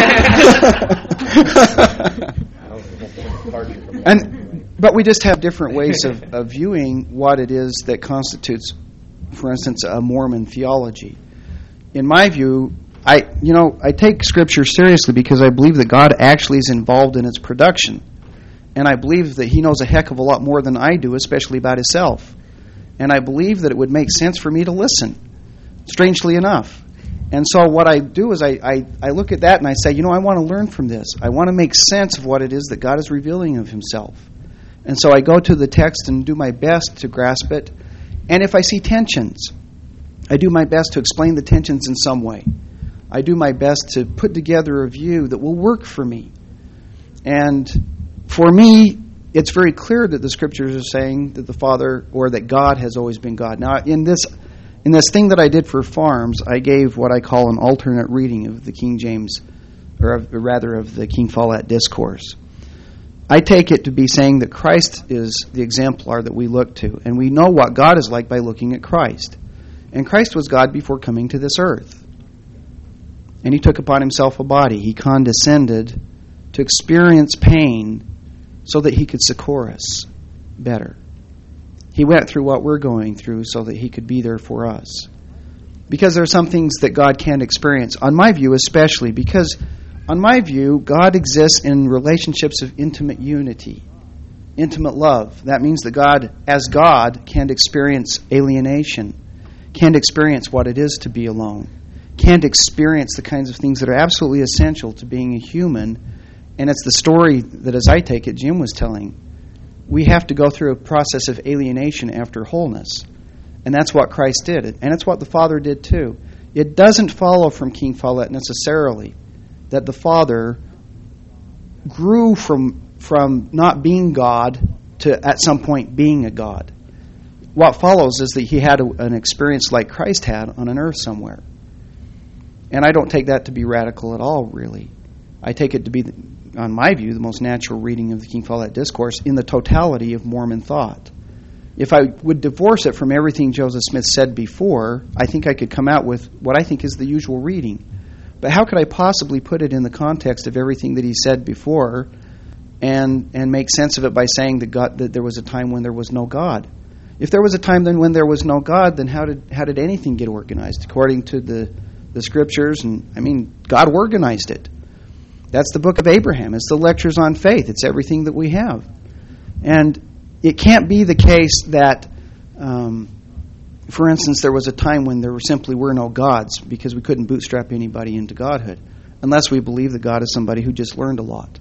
and... But we just have different ways of, of viewing what it is that constitutes, for instance, a Mormon theology. In my view, I you know I take Scripture seriously because I believe that God actually is involved in its production, and I believe that He knows a heck of a lot more than I do, especially about Himself. And I believe that it would make sense for me to listen. Strangely enough. And so what I do is I, I, I look at that and I say, you know, I want to learn from this. I want to make sense of what it is that God is revealing of Himself. And so I go to the text and do my best to grasp it. And if I see tensions, I do my best to explain the tensions in some way. I do my best to put together a view that will work for me. And for me, it's very clear that the Scriptures are saying that the Father, or that God has always been God. Now, in this in this thing that I did for Farms, I gave what I call an alternate reading of the King James, or of, rather of the King Follett Discourse. I take it to be saying that Christ is the exemplar that we look to, and we know what God is like by looking at Christ. And Christ was God before coming to this earth. And He took upon Himself a body. He condescended to experience pain so that He could succor us better. He went through what we're going through so that He could be there for us. Because there are some things that God can't experience, on my view especially, because on my view, God exists in relationships of intimate unity, intimate love. That means that God, as God, can't experience alienation, can't experience what it is to be alone, can't experience the kinds of things that are absolutely essential to being a human. And it's the story that, as I take it, Jim was telling. We have to go through a process of alienation after wholeness. And that's what Christ did. And it's what the Father did too. It doesn't follow from King Follett necessarily that the Father grew from from not being God to at some point being a God. What follows is that He had a, an experience like Christ had on an earth somewhere. And I don't take that to be radical at all, really. I take it to be, on my view, the most natural reading of the King Follett Discourse in the totality of Mormon thought. if I would divorce it from everything Joseph Smith said before, I think I could come out with what I think is the usual reading. But how could I possibly put it in the context of everything that he said before and and make sense of it by saying that God, that there was a time when there was no God? If there was a time then when there was no God, then how did how did anything get organized? According to the, the scriptures, and I mean, God organized it. That's the book of Abraham. It's the lectures on faith. It's everything that we have. And it can't be the case that, um, for instance, there was a time when there simply were no gods because we couldn't bootstrap anybody into godhood, unless we believe that God is somebody who just learned a lot.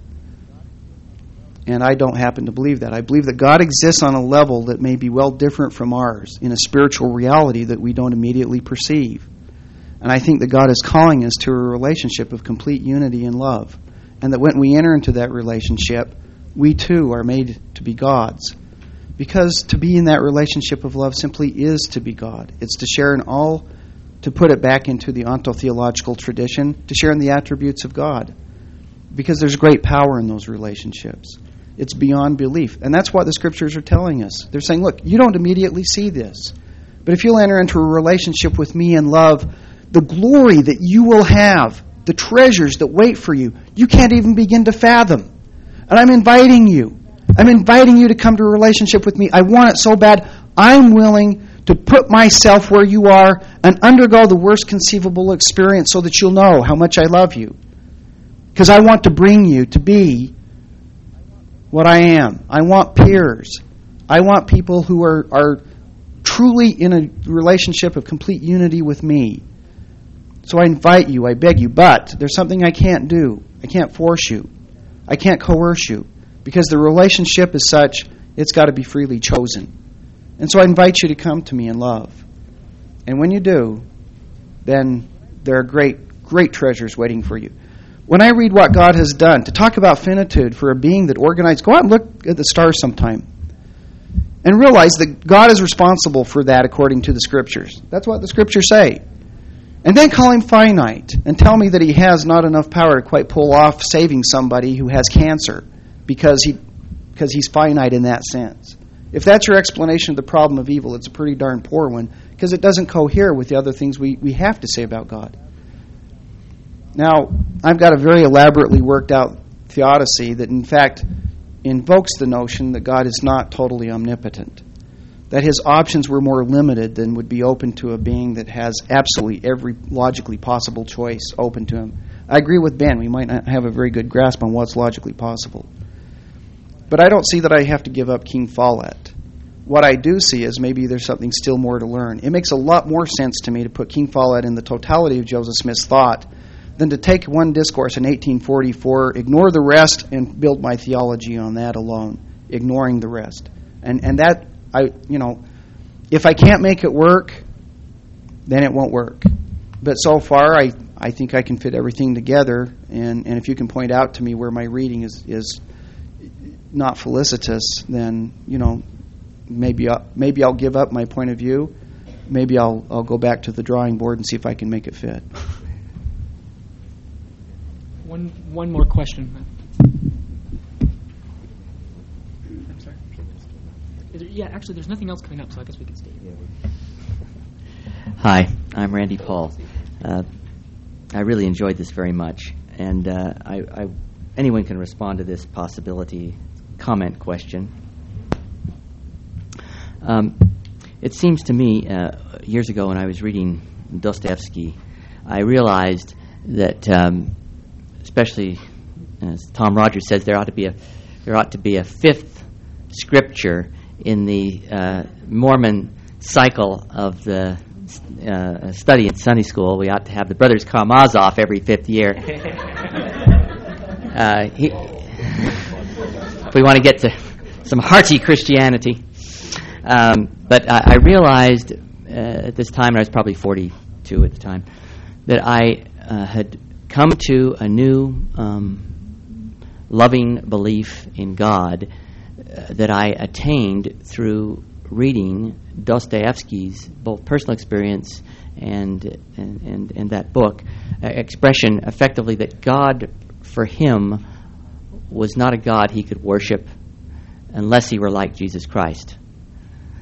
And I don't happen to believe that. I believe that God exists on a level that may be well different from ours, in a spiritual reality that we don't immediately perceive. And I think that God is calling us to a relationship of complete unity and love. And that when we enter into that relationship, we too are made to be gods. Because to be in that relationship of love simply is to be God. It's to share in all, to put it back into the ontotheological tradition, to share in the attributes of God. Because there's great power in those relationships. It's beyond belief. And that's what the scriptures are telling us. They're saying, look, you don't immediately see this. But if you'll enter into a relationship with me in love, the glory that you will have, the treasures that wait for you, you can't even begin to fathom. And I'm inviting you. I'm inviting you to come to a relationship with me. I want it so bad. I'm willing to put myself where you are and undergo the worst conceivable experience so that you'll know how much I love you. Because I want to bring you to be what I am. I want peers. I want people who are, are truly in a relationship of complete unity with me. So I invite you, I beg you, but there's something I can't do. I can't force you. I can't coerce you. Because the relationship is such, it's got to be freely chosen. And so I invite you to come to me in love. And when you do, then there are great, great treasures waiting for you. When I read what God has done, to talk about finitude for a being that organized, go out and look at the stars sometime. And realize that God is responsible for that according to the Scriptures. That's what the Scriptures say. And then call him finite and tell me that he has not enough power to quite pull off saving somebody who has cancer because he because he's finite in that sense. If that's your explanation of the problem of evil, it's a pretty darn poor one because it doesn't cohere with the other things we, we have to say about God. Now, I've got a very elaborately worked out theodicy that in fact invokes the notion that God is not totally omnipotent. That his options were more limited than would be open to a being that has absolutely every logically possible choice open to him. I agree with Ben. We might not have a very good grasp on what's logically possible. But I don't see that I have to give up King Follett. What I do see is maybe there's something still more to learn. It makes a lot more sense to me to put King Follett in the totality of Joseph Smith's thought than to take one discourse in eighteen forty-four, ignore the rest, and build my theology on that alone, ignoring the rest. And and that... I, you know, if I can't make it work, then it won't work. But so far, I, I think I can fit everything together. And, and if you can point out to me where my reading is, is not felicitous, then, you know, maybe I'll, maybe I'll give up my point of view. Maybe I'll I'll go back to the drawing board and see if I can make it fit. One one more question. Is there, yeah, actually, there's nothing else coming up, so I guess we can stay. Hi, I'm Randy Paul. Uh, I really enjoyed this very much, and uh, I, I, anyone can respond to this possibility comment question. Um, it seems to me, uh, years ago when I was reading Dostoevsky, I realized that, um, especially as Tom Rogers says, there ought to be a there ought to be a fifth scripture in the uh, Mormon cycle of the uh, study in Sunday school. We ought to have the Brothers Karamazov every fifth year. uh, he, if we want to get to some hearty Christianity. Um, but I, I realized uh, at this time, and I was probably forty-two at the time, that I uh, had come to a new um, loving belief in God that I attained through reading Dostoevsky's both personal experience and and, and, and that book, uh, expression effectively that God for him was not a God he could worship unless he were like Jesus Christ.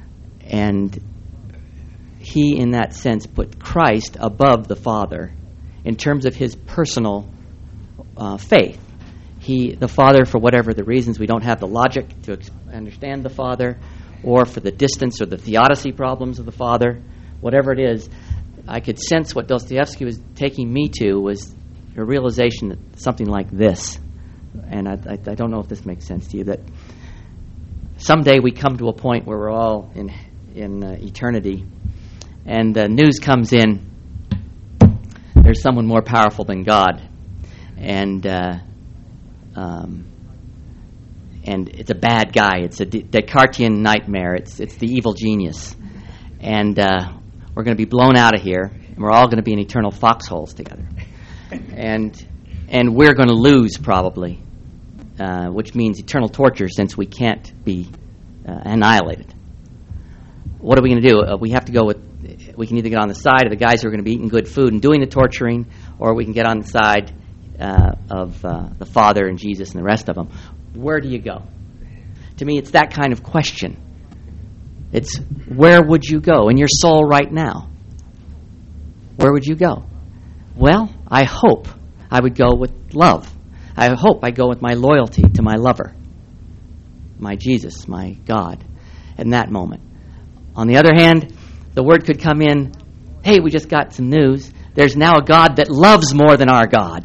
And he, in that sense, put Christ above the Father in terms of his personal uh, faith. He, the Father, for whatever the reasons, we don't have the logic to ex- understand the Father, or for the distance or the theodicy problems of the Father, whatever it is, I could sense what Dostoevsky was taking me to was a realization that something like this, and I, I, I don't know if this makes sense to you, that someday we come to a point where we're all in in uh, eternity, and the news comes in, there's someone more powerful than God, and uh, um, and it's a bad guy. It's a De- Descartesian nightmare. It's it's the evil genius, and uh, we're going to be blown out of here, and we're all going to be in eternal foxholes together, and and we're going to lose probably, uh, which means eternal torture since we can't be uh, annihilated. What are we going to do? Uh, we have to go with. We can either get on the side of the guys who are going to be eating good food and doing the torturing, or we can get on the side uh, of uh, the Father and Jesus and the rest of them. Where do you go? To me, it's that kind of question. It's where would you go in your soul right now? Where would you go? Well, I hope I would go with love. I hope I go with my loyalty to my lover, my Jesus, my God, in that moment. On the other hand, the word could come in, hey, we just got some news. There's now a God that loves more than our God.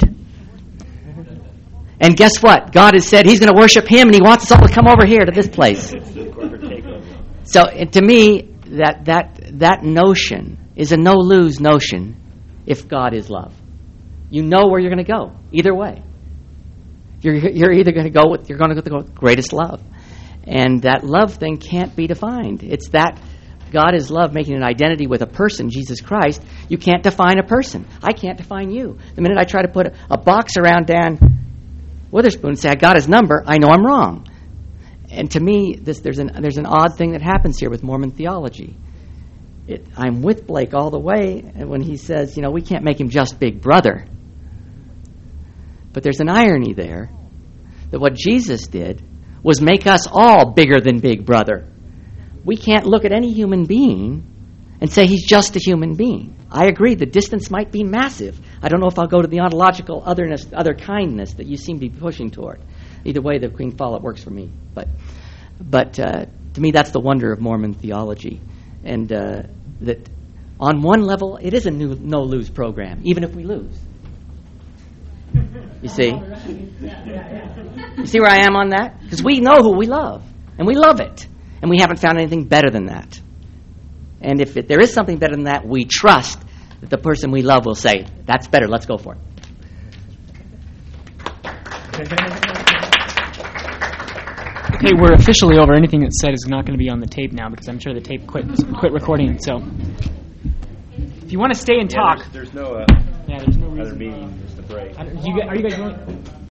And guess what? God has said he's going to worship him, and he wants us all to come over here to this place. So uh, to me, that that that notion is a no-lose notion if God is love. You know where you're going to go, either way. You're, you're either going to go with, you're going to go with the greatest love. And that love thing can't be defined. It's that God is love, making an identity with a person, Jesus Christ. You can't define a person. I can't define you. The minute I try to put a, a box around Dan Witherspoon and say, I got his number, I know I'm wrong. And to me, this, there's an there's an odd thing that happens here with Mormon theology. It, I'm with Blake all the way when he says, you know, we can't make him just Big Brother. But there's an irony there that what Jesus did was make us all bigger than Big Brother. We can't look at any human being and say he's just a human being. I agree, the distance might be massive. I don't know if I'll go to the ontological otherness, other kindness that you seem to be pushing toward. Either way, the Queen Follett works for me. But but uh, to me, that's the wonder of Mormon theology. And uh, that on one level, it is a new, no-lose program, even if we lose. You see? You see where I am on that? Because we know who we love, and we love it. And we haven't found anything better than that. And if it, there is something better than that, we trust that the person we love will say, that's better, let's go for it. Okay, we're officially over. Anything that's said is not going to be on the tape now because I'm sure the tape quit quit recording. So if you want to stay and talk. Yeah, there's, there's no, uh, yeah, there's no reason. other meeting, just a break. I don't- you, gu- are you guys going?